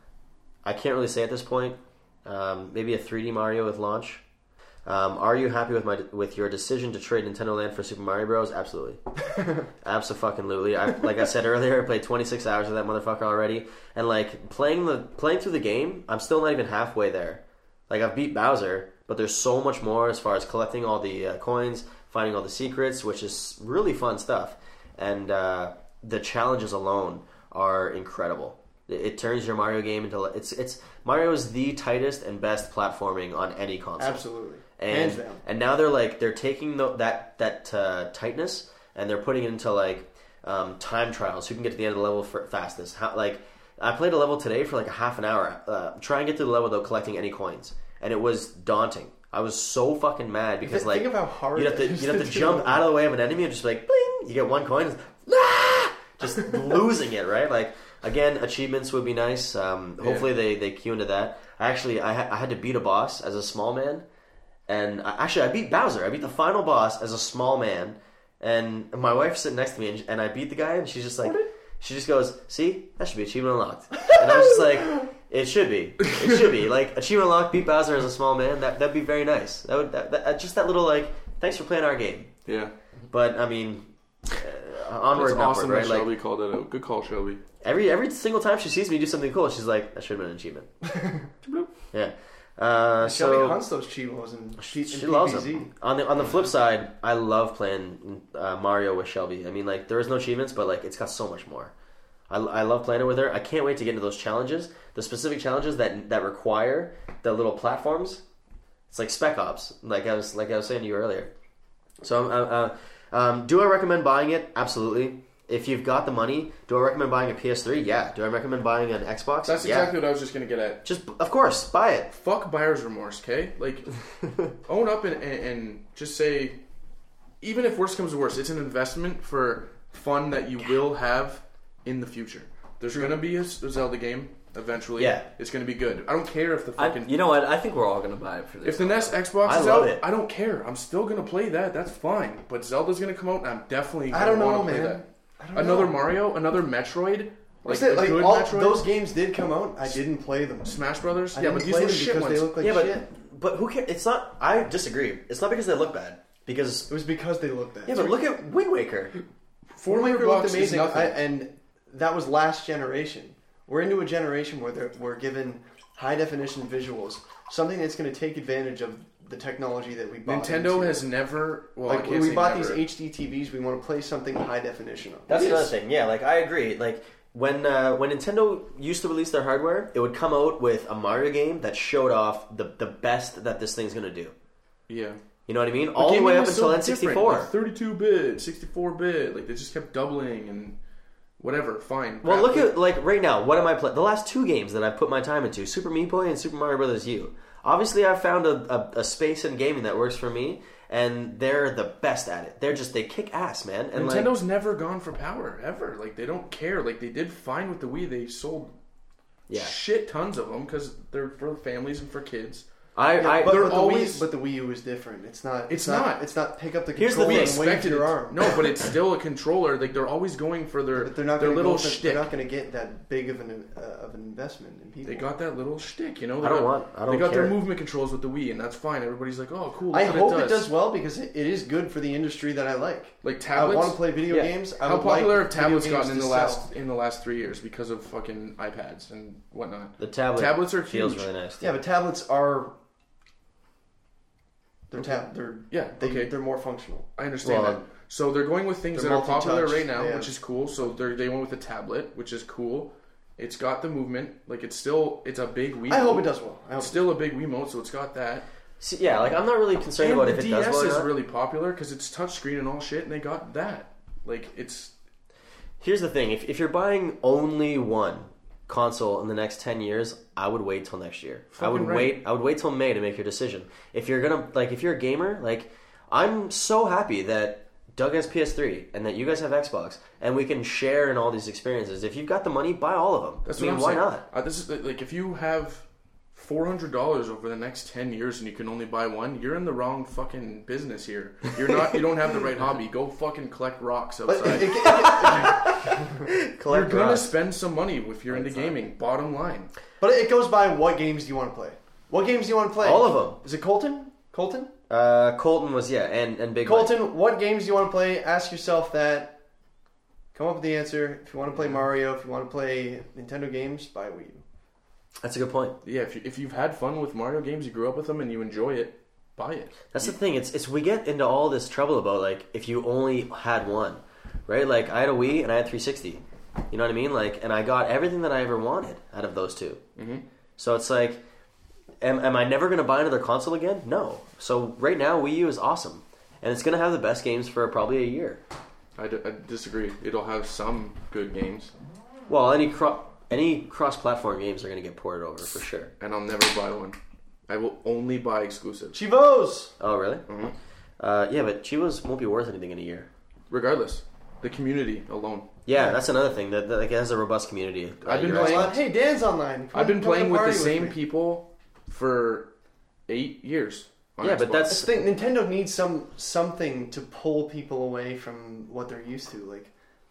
I can't really say at this point. Um, maybe a three D Mario with launch. Um, are you happy with my with your decision to trade Nintendo Land for Super Mario Bros? Absolutely, absolutely. I, like I said earlier, I played twenty-six hours of that motherfucker already, and like playing the playing through the game, I'm still not even halfway there. Like I've beat Bowser, but there's so much more as far as collecting all the uh, coins, finding all the secrets, which is really fun stuff, and uh, the challenges alone are incredible. It, it turns your Mario game into it's it's Mario is the tightest and best platforming on any console. Absolutely. And, Hands down. and now they're like they're taking the, that that uh, tightness and they're putting it into like um, time trials. Who can get to the end of the level for fastest? How, like I played a level today for like a half an hour. Uh, try and get to the level without collecting any coins, and it was daunting. I was so fucking mad because Think like of how hard you'd have to it is you'd have to to do jump that. out of the way of an enemy and just be like bling. You get one coin, and, ah! just losing it. Right, like again, achievements would be nice. Um, hopefully Yeah. they they cue into that. Actually, I, ha- I had to beat a boss as a small man. And I, actually, I beat Bowser. I beat the final boss as a small man. And my wife's sitting next to me, and, and I beat the guy, and she's just like, She just goes, see, that should be achievement unlocked. And I was just like, it should be. It should be. Like, achievement unlocked, beat Bowser as a small man, that, that'd be very nice. That would that, that, Just that little, like, thanks for playing our game. Yeah. But, I mean, uh, onward It's and awesome upward, that right? Shelby Like, called it out. Good call, Shelby. every every single time she sees me do something cool, she's like, that should have been an achievement. Yeah. Uh, Shelby so hunts those Chivos and she, she, she loves them. On the on the flip side, I love playing uh, Mario with Shelby. I mean, like, there is no achievements, but like, it's got so much more. I, I love playing it with her. I can't wait to get into those challenges, the specific challenges that that require the little platforms. It's like Spec Ops, like I was like I was saying to you earlier. So, uh, uh, um, do I recommend buying it? Absolutely. If you've got the money, do I recommend buying a P S three? Yeah. Do I recommend buying an Xbox? That's yeah. exactly what I was just going to get at. Just, of course, buy it. Fuck buyer's remorse, okay? Like, own up and, and, and just say, even if worse comes to worse, it's an investment for fun that you will have in the future. There's going to be a, a Zelda game eventually. Yeah. It's going to be good. I don't care if the I, fucking... you know what? I think we're all gonna buy it for this. If the next Xbox I is love out, it. I don't care. I'm still going to play that. That's fine. But Zelda's going to come out, and I'm definitely going I don't to want know, to play man. that. I don't Another know. Mario, another Metroid, like, Like, a like good all, Metroid. those games did come out. I didn't play them. Smash Brothers? I yeah, didn't but these play were them shit because ones. they look like yeah, but shit. but who cares? It's not. I disagree. It's not because they look bad. Because It was because they looked bad. yeah, but look at Wind Waker. four Wind hundred Waker looked bucks is amazing, nothing. I, and that was last generation. We're into a generation where they're- we're given high definition visuals, something that's going to take advantage of the technology that we bought. Nintendo into. has never. Well, I like can't when we say bought never. these H D T Vs, we want to play something high definition. On. That's It another is. thing. Yeah, like I agree. Like when uh, when Nintendo used to release their hardware, it would come out with a Mario game that showed off the the best that this thing's gonna do. Yeah. You know what I mean? But All the gaming way up was until so N sixty-four. different, like thirty-two bit, sixty-four bit. Like they just kept doubling and whatever. Fine. Well, Crap, look but- at like right now. What am I playing? The last two games that I've put my time into: Super Meat Boy and Super Mario Brothers U. Obviously, I've found a, a, a space in gaming that works for me, and they're the best at it. They're just they kick ass, man. And like, Nintendo's never gone for power ever. Like they don't care. Like they did fine with the Wii. They sold yeah, shit tons of them because they're for families and for kids. I, Yeah, I but, they're but the always- Wii, but the Wii U is different. It's not. It's not. It's not. Pick up the Here's the controller thing. and wave Expected your it- arm. No, but it's still a controller. Like they're always going for their But they're not their gonna little go for, shtick. They're not going to get that big of an uh, of an investment in people. They got that little shtick, you know. They I don't got, want- I don't They got care. their movement controls with the Wii, and that's fine. Everybody's like, "Oh, cool." Look I what hope it it does. does well because it, it is good for the industry that I like. Like I tablets. want to play video Yeah. games. I How would popular like have tablets video gotten in games the to last sell. in the last three years because of fucking iPads and whatnot? the tablet Tablets are feels huge. really nice. Yeah, but tablets are. They're Okay. tab. They're Yeah, they, okay. They're more functional. I understand Well, that. So they're going with things that they're are popular multi-touch, right now, yeah. which is cool. So they they went with the tablet, which is cool. It's got the movement. Like it's still it's a big Wii. I hope it does well. I hope It's still a big Wiimote, so it's got that. See, yeah, like I'm not really concerned And about the if it D does S well or is not. really popular because it's touchscreen and all shit, and they got that. Like it's Here's the thing: if if you're buying only one console in the next ten years, I would wait till next year. I would Fucking right. wait. I would wait till May to make your decision. If you're gonna like, if you're a gamer, like I'm so happy that Doug has P S three and that you guys have Xbox, and we can share in all these experiences. If you've got the money, buy all of them. that's I mean, what I'm why saying. not? Uh, this is like if you have four hundred dollars over the next ten years and you can only buy one, you're in the wrong fucking business here. You're not. You don't have the right hobby. Go fucking collect rocks But outside. it, it, it, You're Collect gonna rocks. spend some money if you're into gaming. Bottom line. but it goes by what games do you want to play? What games do you want to play? All of them. Is it Colton? Colton? Uh, Colton was yeah, and and Big Colton, Mike. what games do you want to play? Ask yourself that. Come up with the answer. If you want to play Mario, if you want to play Nintendo games, buy Wii U. That's a good point. Yeah, if you, if you've had fun with Mario games, you grew up with them, and you enjoy it, buy it. That's the thing. It's it's we get into all this trouble about like if you only had one, right? Like I had a Wii and I had three sixty. You know what I mean? Like, and I got everything that I ever wanted out of those two. Mm-hmm. So it's like, am am I never going to buy another console again? No. So right now, Wii U is awesome, and it's going to have the best games for probably a year. I, d- I disagree. It'll have some good games, Well, any cro- any cross-platform games are going to get ported over for sure. and I'll never buy one. I will only buy exclusives. Chivos! Oh, really? Mhm. Uh, yeah, but Chivas won't be worth anything in a year. Regardless, the community alone. Yeah, that's another thing that, that like, it has a robust community. Uh, I've been you're playing- right. Hey, Dan's online. Come- I've been come to playing with the party same me. people for eight years. on Yeah, but Xbox. that's- That's the thing. Nintendo needs some something to pull people away from what they're used to. Like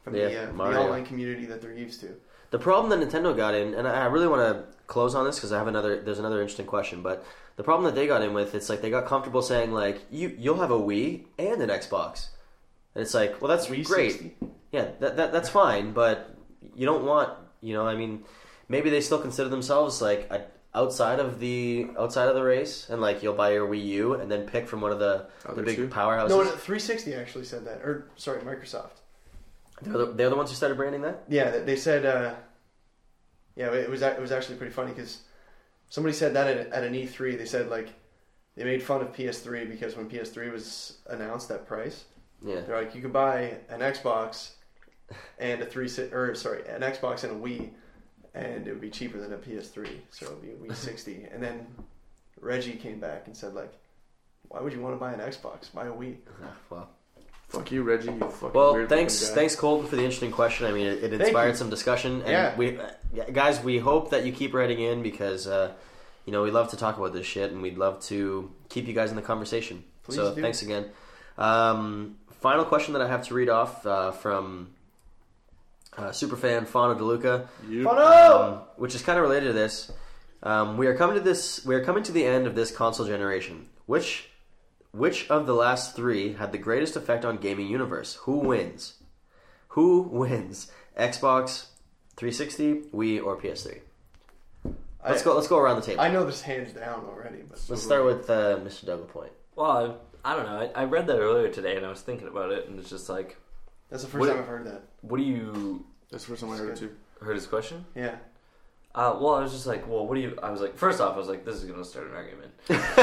from Yeah, the, uh, the Mario. online community that they're used to. The problem that Nintendo got in, and I really want to close on this because I have another. There's another interesting question, but the problem that they got in with, it's like they got comfortable saying like you you'll have a Wii and an Xbox, and it's like, well, that's Wii great. sixty? Yeah, that, that that's fine, but you don't want, you know, I mean, maybe they still consider themselves like a, outside of the outside of the race, and like you'll buy your Wii U and then pick from one of the, the Other big two? powerhouses. No, three sixty actually said that. Or, sorry, Microsoft. They're the, they're the ones who started branding that. Yeah, they- they said, uh, yeah, it was it was actually pretty funny because somebody said that at, at an E three. They said, like, they made fun of P S three because when P S three was announced at price, Yeah, they're like, you could buy an Xbox and a three si- or sorry, an Xbox and a Wii, and it would be cheaper than a P S three, so it would be a Wii sixty. And then Reggie came back and said, like, why would you want to buy an Xbox? Buy a Wii. well. Fuck you, Reggie. You fucking Well, weird thanks, looking guy. thanks, Colton, for the interesting question. I mean, it, it Thank inspired you. some discussion, and Yeah. we, uh, yeah, guys, we hope that you keep writing in because, uh, you know, we love to talk about this shit, and we'd love to keep you guys in the conversation. Please so, do. thanks again. Um, final question that I have to read off uh, from uh, superfan Fauna DeLuca, You- um, which is kind of related to this. Um, we are coming to this. We are coming to the end of this console generation. Which Which of the last three had the greatest effect on gaming universe? Who wins? Who wins? Xbox three sixty, Wii, or P S three? Let's I, go. Let's go around the table. I know this hands down already, but Let's start with uh, Mister Doug Lapointe. Well, I, I don't know. I, I read that earlier today, and I was thinking about it, and it's just like, that's the first What- time I've heard that. what do you That's the first time I heard it too. heard his question? Yeah. Uh, well, I was just like, well, what do you? I was like, first off, I was like, this is gonna start an argument.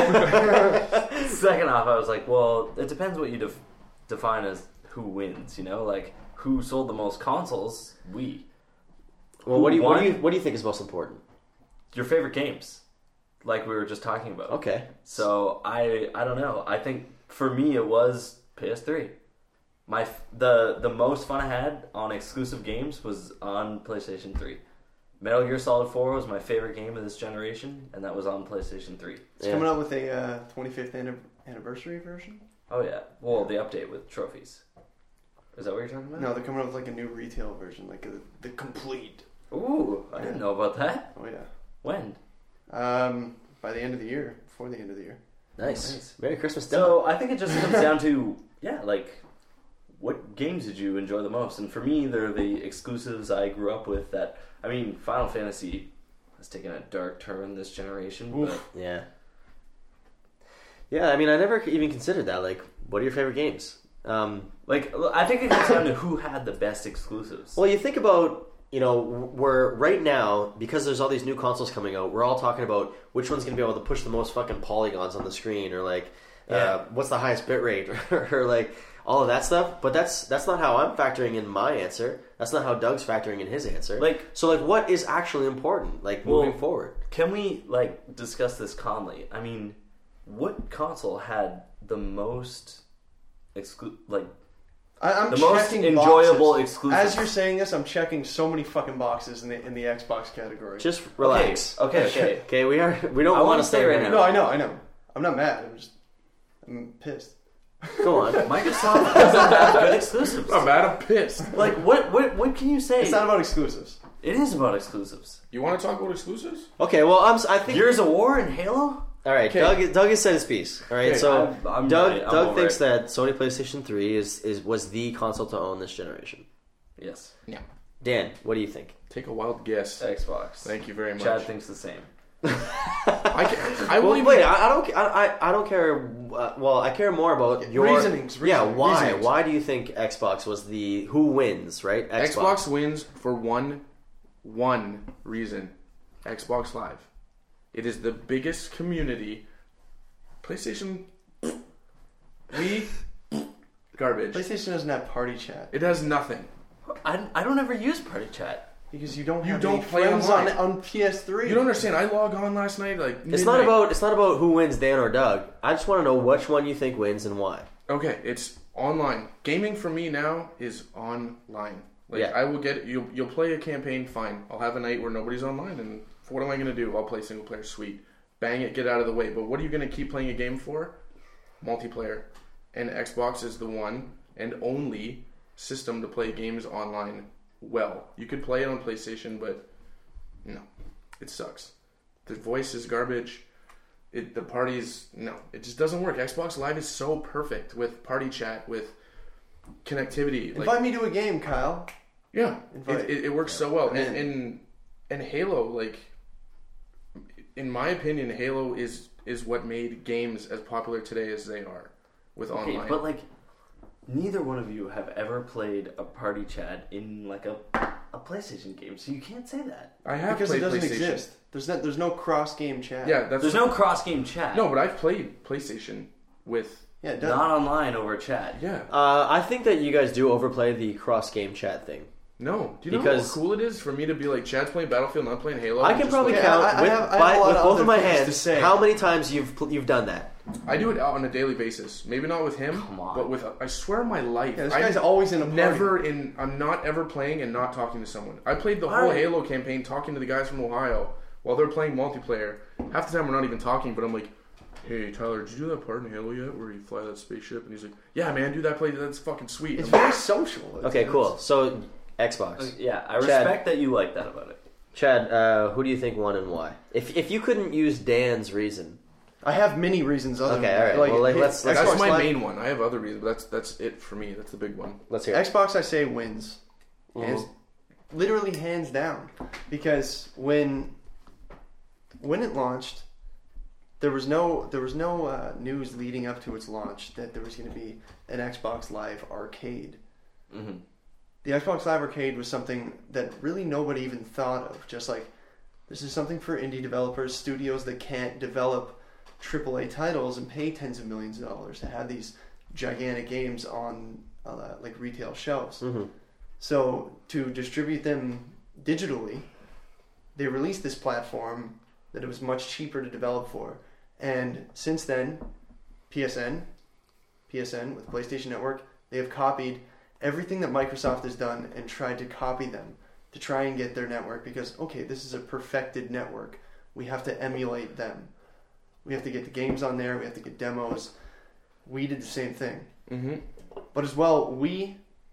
Second off, I was like, well, it depends what you def- define as who wins. You know, like who sold the most consoles? We. Well, Who what do you what do you won? what do you think is most important? Your favorite games, like we were just talking about. Okay. So I I don't know. I think for me it was P S three. My f- the the most fun I had on exclusive games was on PlayStation three. Metal Gear Solid four was my favorite game of this generation, and that was on PlayStation three. It's Yeah. coming out with a uh, twenty-fifth anni- anniversary version. Oh yeah, well the update with trophies. Is that what you're talking about? No, they're coming out with like a new retail version, like a, the complete. Ooh, I didn't know about that. Oh yeah. When? Um, by the end of the year, before the end of the year. Nice. Nice. Merry Christmas, Doug. So I think it just comes down to yeah, like what games did you enjoy the most? And for me, they're the exclusives I grew up with. That I mean, Final Fantasy has taken a dark turn this generation. Oof. But Yeah. Yeah, I mean, I never even considered that. Like, what are your favorite games? Um, like, I think it comes down to who had the best exclusives. well, you think about, you know, we're right now, because there's all these new consoles coming out, we're all talking about which one's going to be able to push the most fucking polygons on the screen, or like, Yeah. uh, what's the highest bit rate, or like all of that stuff. But that's that's not how I'm factoring in my answer. That's not how Doug's factoring in his answer. Like- so, like, what is actually important? Like, Well, moving forward. Can we like discuss this calmly? I mean, what console had the most exclu- like I, I'm The most checking enjoyable boxes. exclusives. As you're saying this, I'm checking so many fucking boxes in the in the Xbox category. Just relax. Okay, okay. Okay, we are. We don't I want wanna to say stay right right now- no, I know, I know. I'm not mad. I'm just I'm pissed. Go on. Microsoft doesn't have good exclusives? I'm mad. I'm pissed. Like what? What? What can you say? It's not about exclusives. It is about exclusives. You want to talk about exclusives? Okay, well, I'm. s- I think. Gears of War and Halo. All right, Okay. Doug. Doug has said his piece. All right, Okay, so I'm- I'm Doug. ready. I'm Doug over thinks it. that Sony PlayStation three is, is was the console to own this generation. Yes. Dan, what do you think? Take a wild guess. Xbox. Thank you very much. Chad thinks the same. I, can, I Well, won't wait, even. I, I don't. I, I I don't care. Uh, well, I care more about your Reasonings, Yeah, reasoning, why? reasonings. Why do you think Xbox was the who wins? Right, Xbox wins for one, one reason. Xbox Live. It is the biggest community. PlayStation. We. Garbage. PlayStation doesn't have party chat It has nothing. I, I don't ever use Party Chat. because you don't You have don't any play friends on online. on P S three. You don't understand. I log on last night like. It's not midnight. about. It's not about who wins, Dan or Doug. I just want to know which one you think wins and why. Okay, it's online. Gaming for me now is online. Like Yeah. I will get you. You'll play a campaign, fine. I'll have a night where nobody's online, and what am I going to do? I'll play single player, sweet. Bang it, get out of the way. But what are you going to keep playing a game for? Multiplayer. And Xbox is the one and only system to play games online well. You could play it on PlayStation, but no, it sucks. The voice is garbage. It the parties no, it just doesn't work. Xbox Live is so perfect with party chat, with connectivity. Invite like, me to a game, Kyle. Yeah, Invite. it, it, it works so well. I'm And, in. and and Halo, like, in my opinion, Halo is is what made games as popular today as they are with Okay, online. but like, neither one of you have ever played a party chat in like a a PlayStation game, so you can't say that. I have Because it played doesn't PlayStation. exist. There's no, there's no cross game chat. Yeah, that's There's no cross game chat. no, but I've played PlayStation with Yeah, it does. not online over chat. yeah. Uh, I think that you guys do overplay the cross game chat thing. No, do you know Because- how cool it is for me to be like, Chad's playing Battlefield and I'm playing Halo? I and can just probably like- Okay, count I- I with, have- I have by, a lot with of both other of my things to hands say. how many times you've pl- you've done that. I do it out on a daily basis. Maybe not with him, Come on. but with I swear my life. Yeah, this I'm guy's always in a party. never in. I'm not ever playing and not talking to someone. I played the whole Alright. Halo campaign talking to the guys from Ohio while they're playing multiplayer. Half the time we're not even talking, but I'm like, "Hey Tyler, did you do that part in Halo yet where you fly that spaceship?" And he's like, "Yeah, man, do that play. That's fucking sweet." It's I'm like, very social. It's- Okay, it's- cool. So Xbox. Uh, Yeah, I Chad. respect that you like that about it. Chad, uh, who do you think won and why? If if you couldn't use Dan's reason, I have many reasons other Okay, than all that. right. Well, like, hey, let's- let's- that's Xbox my Live- main one. I have other reasons, but that's that's it for me. That's the big one. let's hear it. Xbox, I say, wins. Mhm. Hands, literally hands down. Because when when it launched, there was no there was no uh, news leading up to its launch that there was going to be an Xbox Live Arcade. Mm-hmm. The Xbox Live Arcade was something that really nobody even thought of. Just like, this is something for indie developers, studios that can't develop triple A titles and pay tens of millions of dollars to have these gigantic games on uh, like retail shelves. Mm-hmm. So to distribute them digitally, they released this platform that it was much cheaper to develop for. And since then, P S N, P S N with PlayStation Network, they have copied everything that Microsoft has done and tried to copy them to try and get their network because, okay, this is a perfected network. We have to emulate them. We have to get the games on there. We have to get demos. We did the same thing. Mm-hmm. But as well, we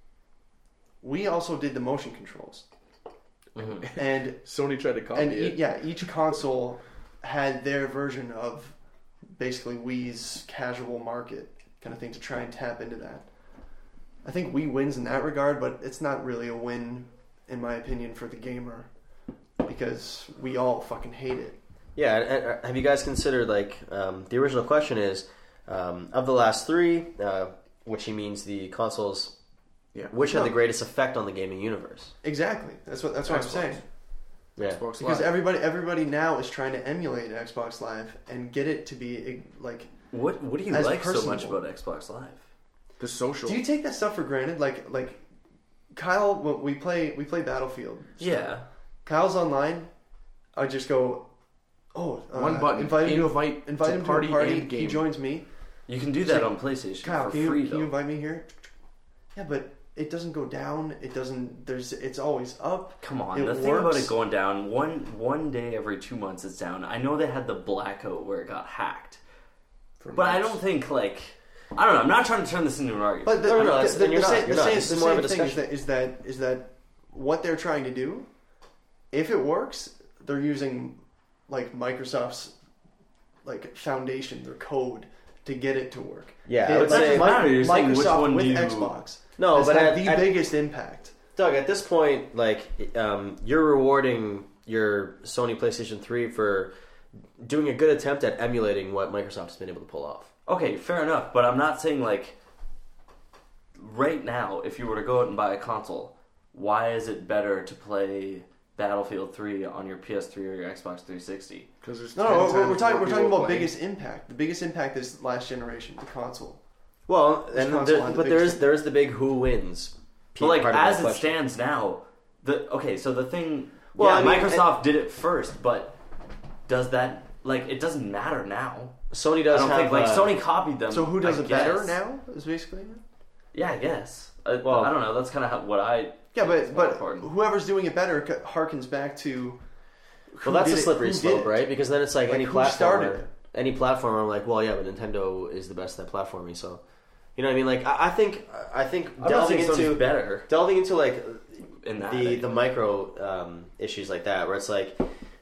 we also did the motion controls. Mm-hmm. And Sony tried to copy and it. e- yeah, each console had their version of basically Wii's casual market kind of thing to try and tap into that. I think Wii wins in that regard, but it's not really a win, in my opinion, for the gamer because we all fucking hate it. Yeah, and, and have you guys considered, like, um, the original question is, um, of the last three, uh, which he means the consoles, Yeah. which had No. the greatest effect on the gaming universe? Exactly. That's what that's what I'm Xbox. saying. Yeah. Xbox Because Live. everybody everybody now is trying to emulate Xbox Live and get it to be like. What What do you As like so much personable. about Xbox Live? The social. Do you take that stuff for granted? Like like Kyle, when we play we play Battlefield. Yeah. Kyle's online. I just go, oh, uh, One button. Invite him to a, Invite invite to him party to a party. and He game. joins me. You can do that So, on PlayStation Kyle, for can you, free, can you though. invite me here? Yeah, but it doesn't go down. It doesn't. There's. It's always up. Come on, It the thing about works. it going down, one one day every two months it's down. I know they had the blackout where it got hacked. For But I months. don't think, like... I don't know, I'm not trying to turn this into an argument. But the, No, no, no, the, that's- the, then you're the not, same, you're the not. same, This the is more of same a thing is discussion. that, is that is that what they're trying to do. If it works, they're using like Microsoft's like foundation, their code to get it to work. Yeah, They- I would like, say- Doesn't matter, you're saying which Microsoft one with do you- Xbox No, has but had at, the at- biggest impact. Doug, at this point, like, um, you're rewarding your Sony PlayStation three for doing a good attempt at emulating what Microsoft has been able to pull off. Okay, fair enough, but I'm not saying, like... Right now, if you were to go out and buy a console, why is it better to play Battlefield three on your P S three or your Xbox three sixty? Because there's No, ten no, we're, times we're talking. more We're talking people about playing. biggest impact. The biggest impact is last generation, the console. Well, This and console there, had the but biggest there's thing. there's the big who wins. But, like, part of that as it question. stands now, the okay, so the thing... Well, yeah, I mean, Microsoft did it first, but does that... Like, it doesn't matter now. Sony I does don't have think... Like, uh, Sony copied them. So who does I it better guess. now? Is basically. Yeah, I guess. Uh, Well- I don't know. That's kind of what I... Yeah, but It's more but important. whoever's doing it better c- harkens back to. who Well, that's did a it- slippery who did slope, it. right? Because then it's like, Like, any who platform. started it? Any platform, I'm like, well, yeah, but Nintendo is the best at platforming, so You know what I mean? Like I, I think I think I'm not delving saying into Sony's better delving into like in that. the the micro um, issues like that, where it's like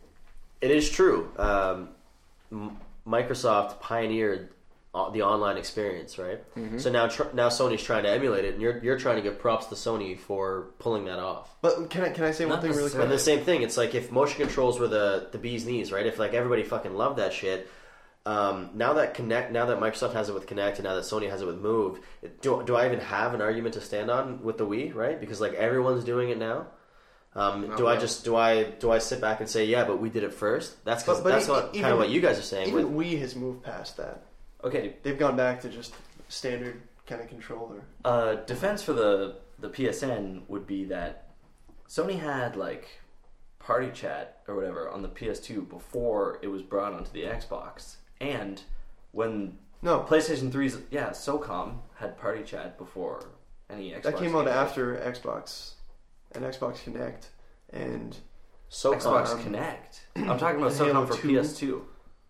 it is true. Um, M- Microsoft pioneered uh, the online experience, right? Mm-hmm. So now tr- now Sony's trying to emulate it, and you're you're trying to give props to Sony for pulling that off. But can I can I say one Not thing really necessarily. And quick? the same thing, it's like if motion controls were the the bee's knees, right? If like everybody fucking loved that shit. Um, now that Connect, now that Microsoft has it with Connect, and now that Sony has it with Move, it, do do I even have an argument to stand on with the Wii, right? Because like everyone's doing it now. Um, Not do I really. just do I do I sit back and say yeah, but we did it first? That's 'cause- But- but that's e- what, even- kind of what you guys are saying. Even With Wii has moved past that. Okay, They've gone back to just standard kind of controller. uh, defense for the the P S N would be that Sony had like party chat or whatever on the P S two before it was brought onto the Xbox, and when No, PlayStation three's yeah, SOCOM had party chat before any Xbox. that came out game. after Xbox and Xbox Connect and so Xbox Um, Connect. I'm talking about and Halo SOCOM for two. P S two.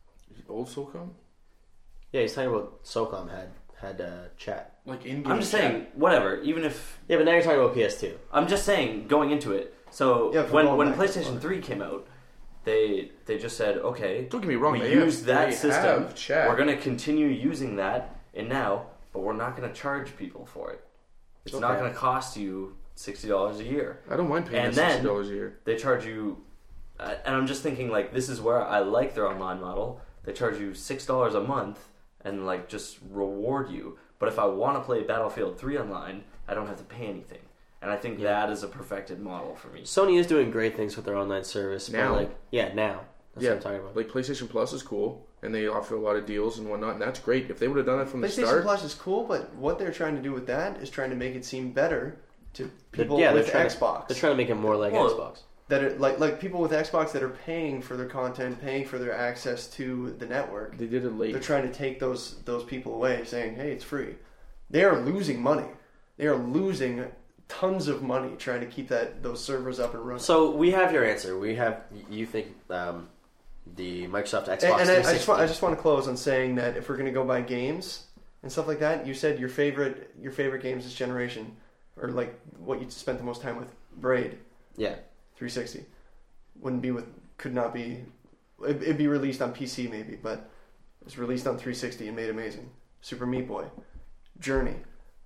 Old SOCOM? yeah, he's talking about SOCOM had had uh, chat. Like in I'm just saying, whatever. Even if Yeah, but now you're talking about P S two. I'm just saying, going into it. So Yeah, for when going when back, PlayStation fine. three came out, they they just said, okay, Don't get me wrong, we they use have- that they system. have chat. We're going to continue using that in now, but we're not going to charge people for it. It's not Okay. going to cost you sixty dollars a year. I don't mind paying And the then- sixty dollars a year. They charge you, uh, and I'm just thinking like this is where I like their online model. They charge you six dollars a month and like just reward you. But if I want to play Battlefield three online, I don't have to pay anything. And I think Yeah. that is a perfected model for me. Sony is doing great things with their online service. Now. But like, yeah, now. That's Yeah, what I'm talking about. like PlayStation Plus is cool, and they offer a lot of deals and whatnot, and that's great. If they would have done it from the PlayStation start, Plus is cool, but what they're trying to do with that is trying to make it seem better to people yeah, they're with trying to- Xbox. They're trying to make it more like Well, Xbox. that are like like people with Xbox that are paying for their content, paying for their access to the network. they did it late. They're trying to take those those people away, saying, "Hey, it's free." They are losing money. They are losing tons of money trying to keep that those servers up and running. So we have your answer. We have you think um, the Microsoft Xbox and and I, I just three sixty. want I just want to close on saying that if we're going to go by games and stuff like that, you said your favorite your favorite games this generation, or like what you spent the most time with, Braid yeah. three sixty, wouldn't be with could not be. It'd, it'd be released on P C maybe, but it was released on three sixty and made amazing. Super Meat Boy, Journey.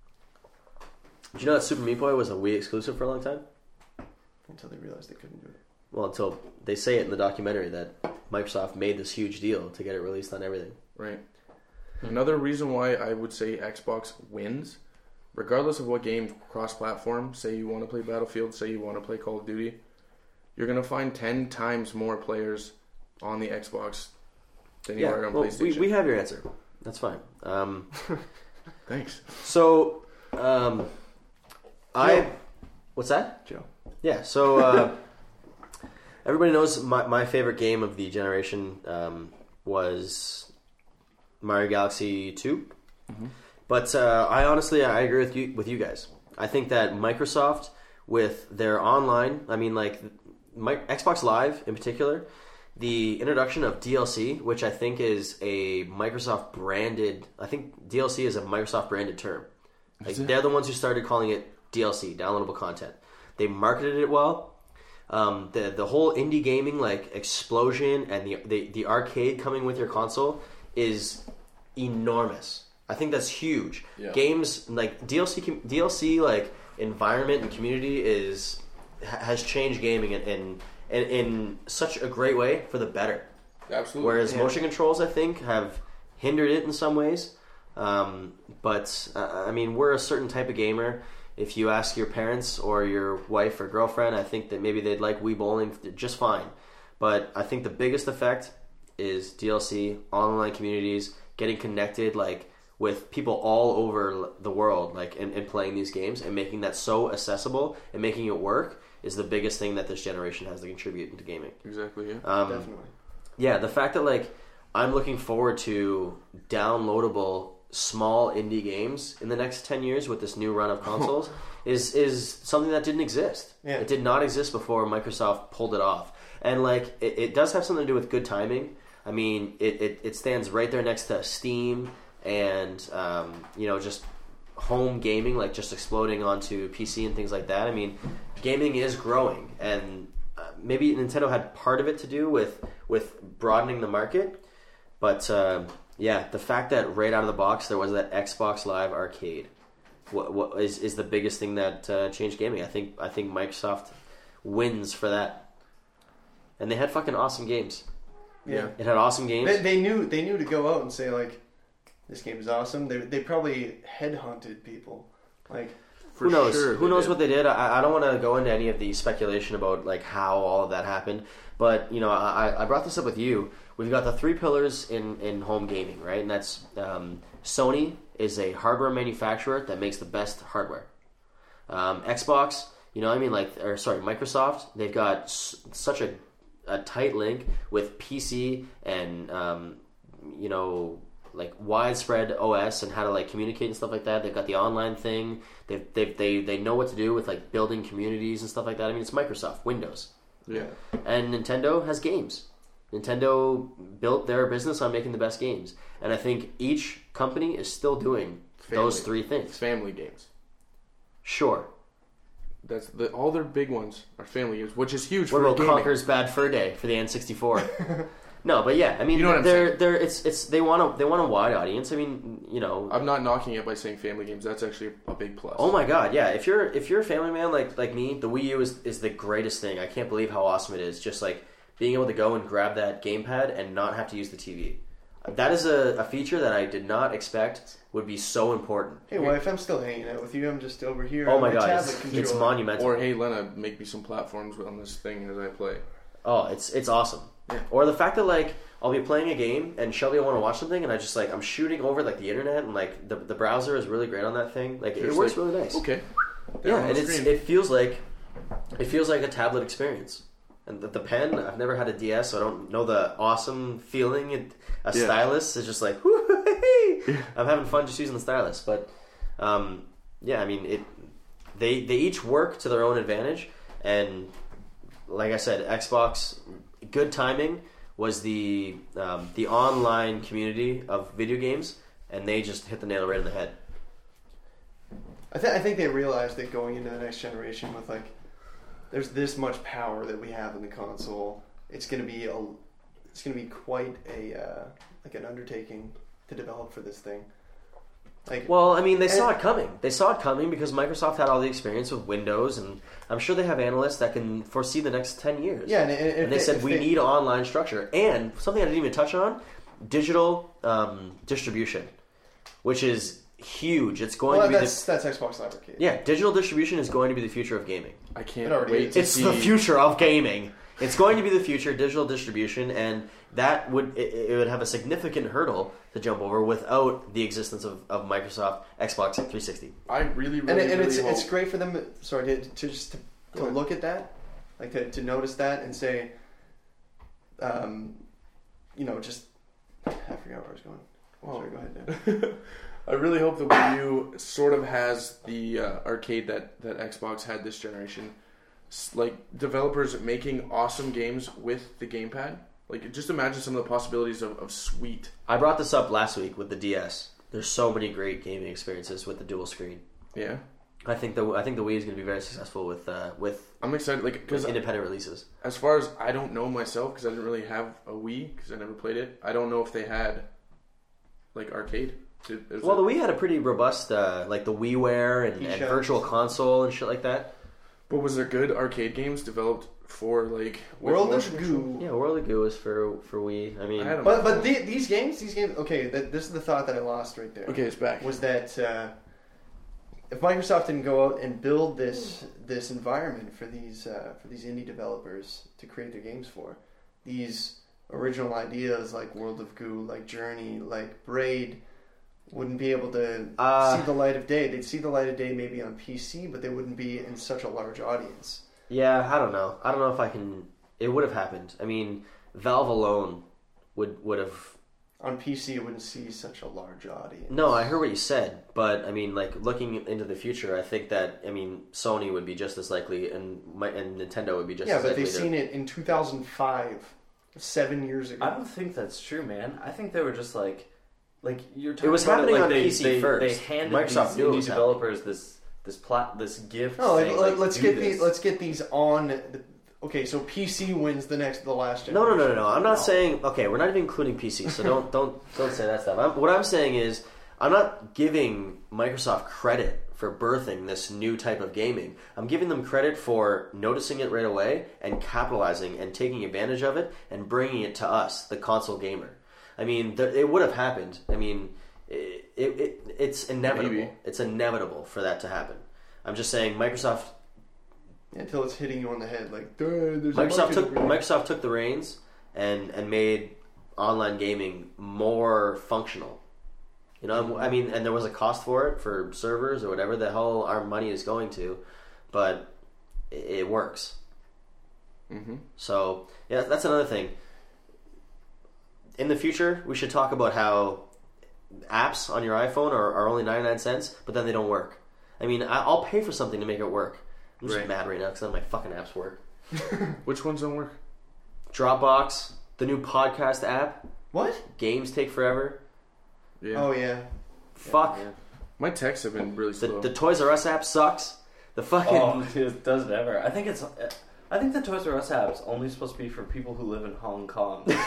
Did you know that Super Meat Boy was a Wii exclusive for a long time? Until they realized they couldn't do it. Well, until they say it in the documentary that Microsoft made this huge deal to get it released on everything. Right. Another reason why I would say Xbox wins, regardless of what game cross-platform, say you want to play Battlefield, say you want to play Call of Duty, you're going to find ten times more players on the Xbox than you Yeah, are on well, PlayStation. we, we have your answer. That's fine. Um, Thanks. so, um, I... What's that? Joe. Yeah, so uh, everybody knows my, my favorite game of the generation um, was Mario Galaxy two. Mm-hmm. But uh, I honestly, I agree with you with you guys. I think that Microsoft, with their online, I mean, like my, Xbox Live in particular, the introduction of D L C, which I think is a Microsoft branded, I think D L C is a Microsoft branded term. Like Is it? they're the ones who started calling it D L C, downloadable content. They marketed it well. Um, the the whole indie gaming like explosion and the, the the arcade coming with your console is enormous. I think that's huge. Yeah. Games like D L C com- D L C like environment and community is ha- has changed gaming in, in in in such a great way for the better. Absolutely. Whereas Yeah. motion controls, I think, have hindered it in some ways. Um, but uh, I mean, we're a certain type of gamer. If you ask your parents or your wife or girlfriend, I think that maybe they'd like Wii Bowling just fine. But I think the biggest effect is D L C, online communities, getting connected like with people all over the world, like and, and playing these games and making that so accessible and making it work is the biggest thing that this generation has to contribute into gaming. Exactly, yeah. Um, Definitely. yeah, the fact that like I'm looking forward to downloadable small indie games in the next ten years with this new run of consoles is is something that didn't exist. Yeah. It did not exist before Microsoft pulled it off. And like it, it does have something to do with good timing. I mean, it, it, it stands right there next to Steam and um, you know, just home gaming, like just exploding onto P C and things like that. I mean, gaming is growing, and uh, maybe Nintendo had part of it to do with with broadening the market. But uh, yeah, the fact that right out of the box there was that Xbox Live Arcade, what what is is the biggest thing that uh, changed gaming. I think I think Microsoft wins for that, and they had fucking awesome games. Yeah, it had awesome games. They, they knew they knew to go out and say like, this game is awesome. They they probably headhunted people. Like, For who knows? sure Who they knows did. what they did? I, I don't want to go into any of the speculation about like how all of that happened. But you know, I, I brought this up with you. We've got the three pillars in, in home gaming, right? And that's um, Sony is a hardware manufacturer that makes the best hardware. Um, Xbox, you know, what I mean, like, or sorry, Microsoft. They've got s- such a a tight link with P C and um, you know, like widespread O S and how to like communicate and stuff like that. They've got the online thing. They they they they know what to do with like building communities and stuff like that. I mean, it's Microsoft, Windows, Yeah. and Nintendo has games. Nintendo built their business on making the best games, and I think each company is still doing those Family. three It's things. family games. Sure. That's the all their big ones are family games, which is huge What for about gaming. Conker's Bad Fur Day for the N sixty-four? No, but yeah, I mean, You know what I'm they're they're it's it's they want a they want a wide audience. I mean, you know, I'm not knocking it by saying family games. That's actually a big plus. oh my god, yeah. If you're if you're a family man like like me, the Wii U is is the greatest thing. I can't believe how awesome it is. Just like being able to go and grab that gamepad and not have to use the T V. That is a, a feature that I did not expect would be so important. hey wife, I'm still hanging out with you. I'm just over here. Oh on my god, tablet it's, controller. it's monumental. Or hey, Lena, make me some platforms on this thing as I play. Oh, it's it's awesome. Yeah. Or the fact that like I'll be playing a game and Shelby will want to watch something and I just like I'm shooting over like the internet and like the the browser is really great on that thing. Like it Just works like, really nice. Okay. There Yeah, on and the it's screen. it feels like it feels like a tablet experience. And the, the pen, I've never had a D S, so I don't know the awesome feeling. It, a Yeah. stylus is just like, I'm having fun just using the stylus. But um, yeah, I mean, it. They they each work to their own advantage, and like I said, Xbox, good timing was the um, the online community of video games, and they just hit the nail right on the head. I, th- I think they realized that going into the next generation with like, there's this much power that we have in the console. It's gonna be a, it's gonna be quite a uh, like an undertaking to develop for this thing. Like, Well, I mean, they saw And- it coming. They saw it coming because Microsoft had all the experience with Windows, and I'm sure they have analysts that can foresee the next ten years. yeah, and, and, and they if said if we they- need online structure, and something I didn't even touch on: digital um, distribution, which is huge. It's going Well, to be that's the that's Xbox Live Arcade. yeah, digital distribution is going to be the future of gaming. I can't It already wait is. to It's see. the future of gaming. It's going to be the future digital distribution, and that would it, it would have a significant hurdle to jump over without the existence of, of Microsoft Xbox three sixty. I really, really, and, it- and really it's hope. it's great for them. Sorry, to, to just to, Go to ahead. look at that, like to, to notice that and say, um, you know, just I forgot where I was going. Oh. Sorry, go ahead, Dan. I really hope the Wii U sort of has the uh, arcade that, that Xbox had this generation. S- Like, developers making awesome games with the gamepad. Like, just imagine some of the possibilities of, of sweet. I brought this up last week with the D S. There's so many great gaming experiences with the dual screen. Yeah. I think the I think the Wii is going to be very successful with uh, with I'm excited, like, because independent releases. as far as I don't know myself, because I didn't really have a Wii, because I never played it, I don't know if they had, like, arcade. Did- is Well, it- the Wii had a pretty robust, uh, like the WiiWare and, and eShops. Virtual Console and shit like that. But was there good arcade games developed for, like, with World motion of control? Goo. Yeah, World of Goo is for for Wii. I mean, I had 'em. But but the, these games, these games. Okay, that, this is the thought that I lost right there. Okay, it's back. Was that uh, if Microsoft didn't go out and build this this environment for these uh, for these indie developers to create their games for, these original ideas like World of Goo, like Journey, like Braid, wouldn't be able to Uh, see the light of day. They'd see the light of day maybe on P C, but they wouldn't be in such a large audience. yeah, I don't know. I don't know if I can. It would have happened. I mean, Valve alone would would have. On P C, it wouldn't see such a large audience. No, I heard what you said, but I mean, like looking into the future, I think that I mean Sony would be just as likely, and my, and Nintendo would be just Yeah, as but likely. they've to, seen it in two thousand five, seven years ago. I don't think that's true, man. I think they were just like, like you're talking It was about happening like on they, P C they, first. They handed Microsoft these knew it indie was developers this this plat this gift. No, like, saying, let, like, let's do get this. these. Let's get these on. The, okay, so P C wins the next, the last No, generation. no, no, no, no. I'm not saying. Okay, we're not even including P C, so don't don't don't say that stuff. I'm, what I'm saying is, I'm not giving Microsoft credit for birthing this new type of gaming. I'm giving them credit for noticing it right away and capitalizing and taking advantage of it and bringing it to us, the console gamer. I mean, th- it would have happened. I mean, it, it, it it's inevitable. Maybe. It's inevitable for that to happen. I'm just saying, Microsoft. Until it's hitting you on the head, like "Duh, there's a Microsoft market took over here." Microsoft took the reins and and made online gaming more functional. You know, I mean, and there was a cost for it for servers or whatever the hell our money is going to, but it, it works. Mm-hmm. So yeah, that's another thing. In the future, we should talk about how apps on your iPhone are, are only ninety-nine cents, but then they don't work. I mean, I, I'll pay for something to make it work. I'm just Right. mad right now because none of my fucking apps work. Which ones don't work? Dropbox, the new podcast app, What? games take forever. Yeah. Oh yeah. Fuck. My texts have been really The, slow. the Toys R Us app sucks. The fucking Oh, it does it ever. I think it's. I think the Toys R Us app is only supposed to be for people who live in Hong Kong. Did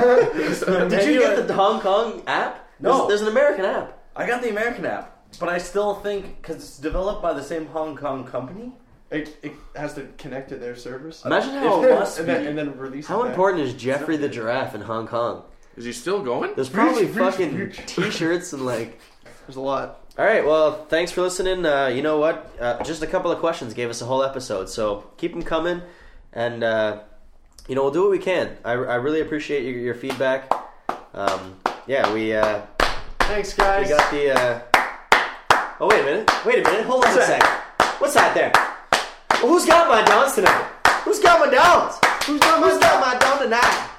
you get the Hong Kong app? No. There's, there's an American app. I got the American app, but I still think because it's developed by the same Hong Kong company. It, it has to connect to their servers. Imagine It how must and be. then, and then release. how it back. important is Jeffrey the Giraffe in Hong Kong? Is he still going? There's probably Reach, reach, fucking reach. t-shirts and like. There's a lot. All right, well, thanks for listening. Uh, you know what? Uh, just a couple of questions gave us a whole episode, so keep them coming, and uh, you know we'll do what we can. I, I really appreciate your, your feedback. Um, yeah, we uh, Thanks, guys. we got the. Uh... Oh wait a minute! Wait a minute! Hold on a second. What's that there? Well, who's got my downs tonight? Who's got my downs? Who's got my, who's got my down tonight?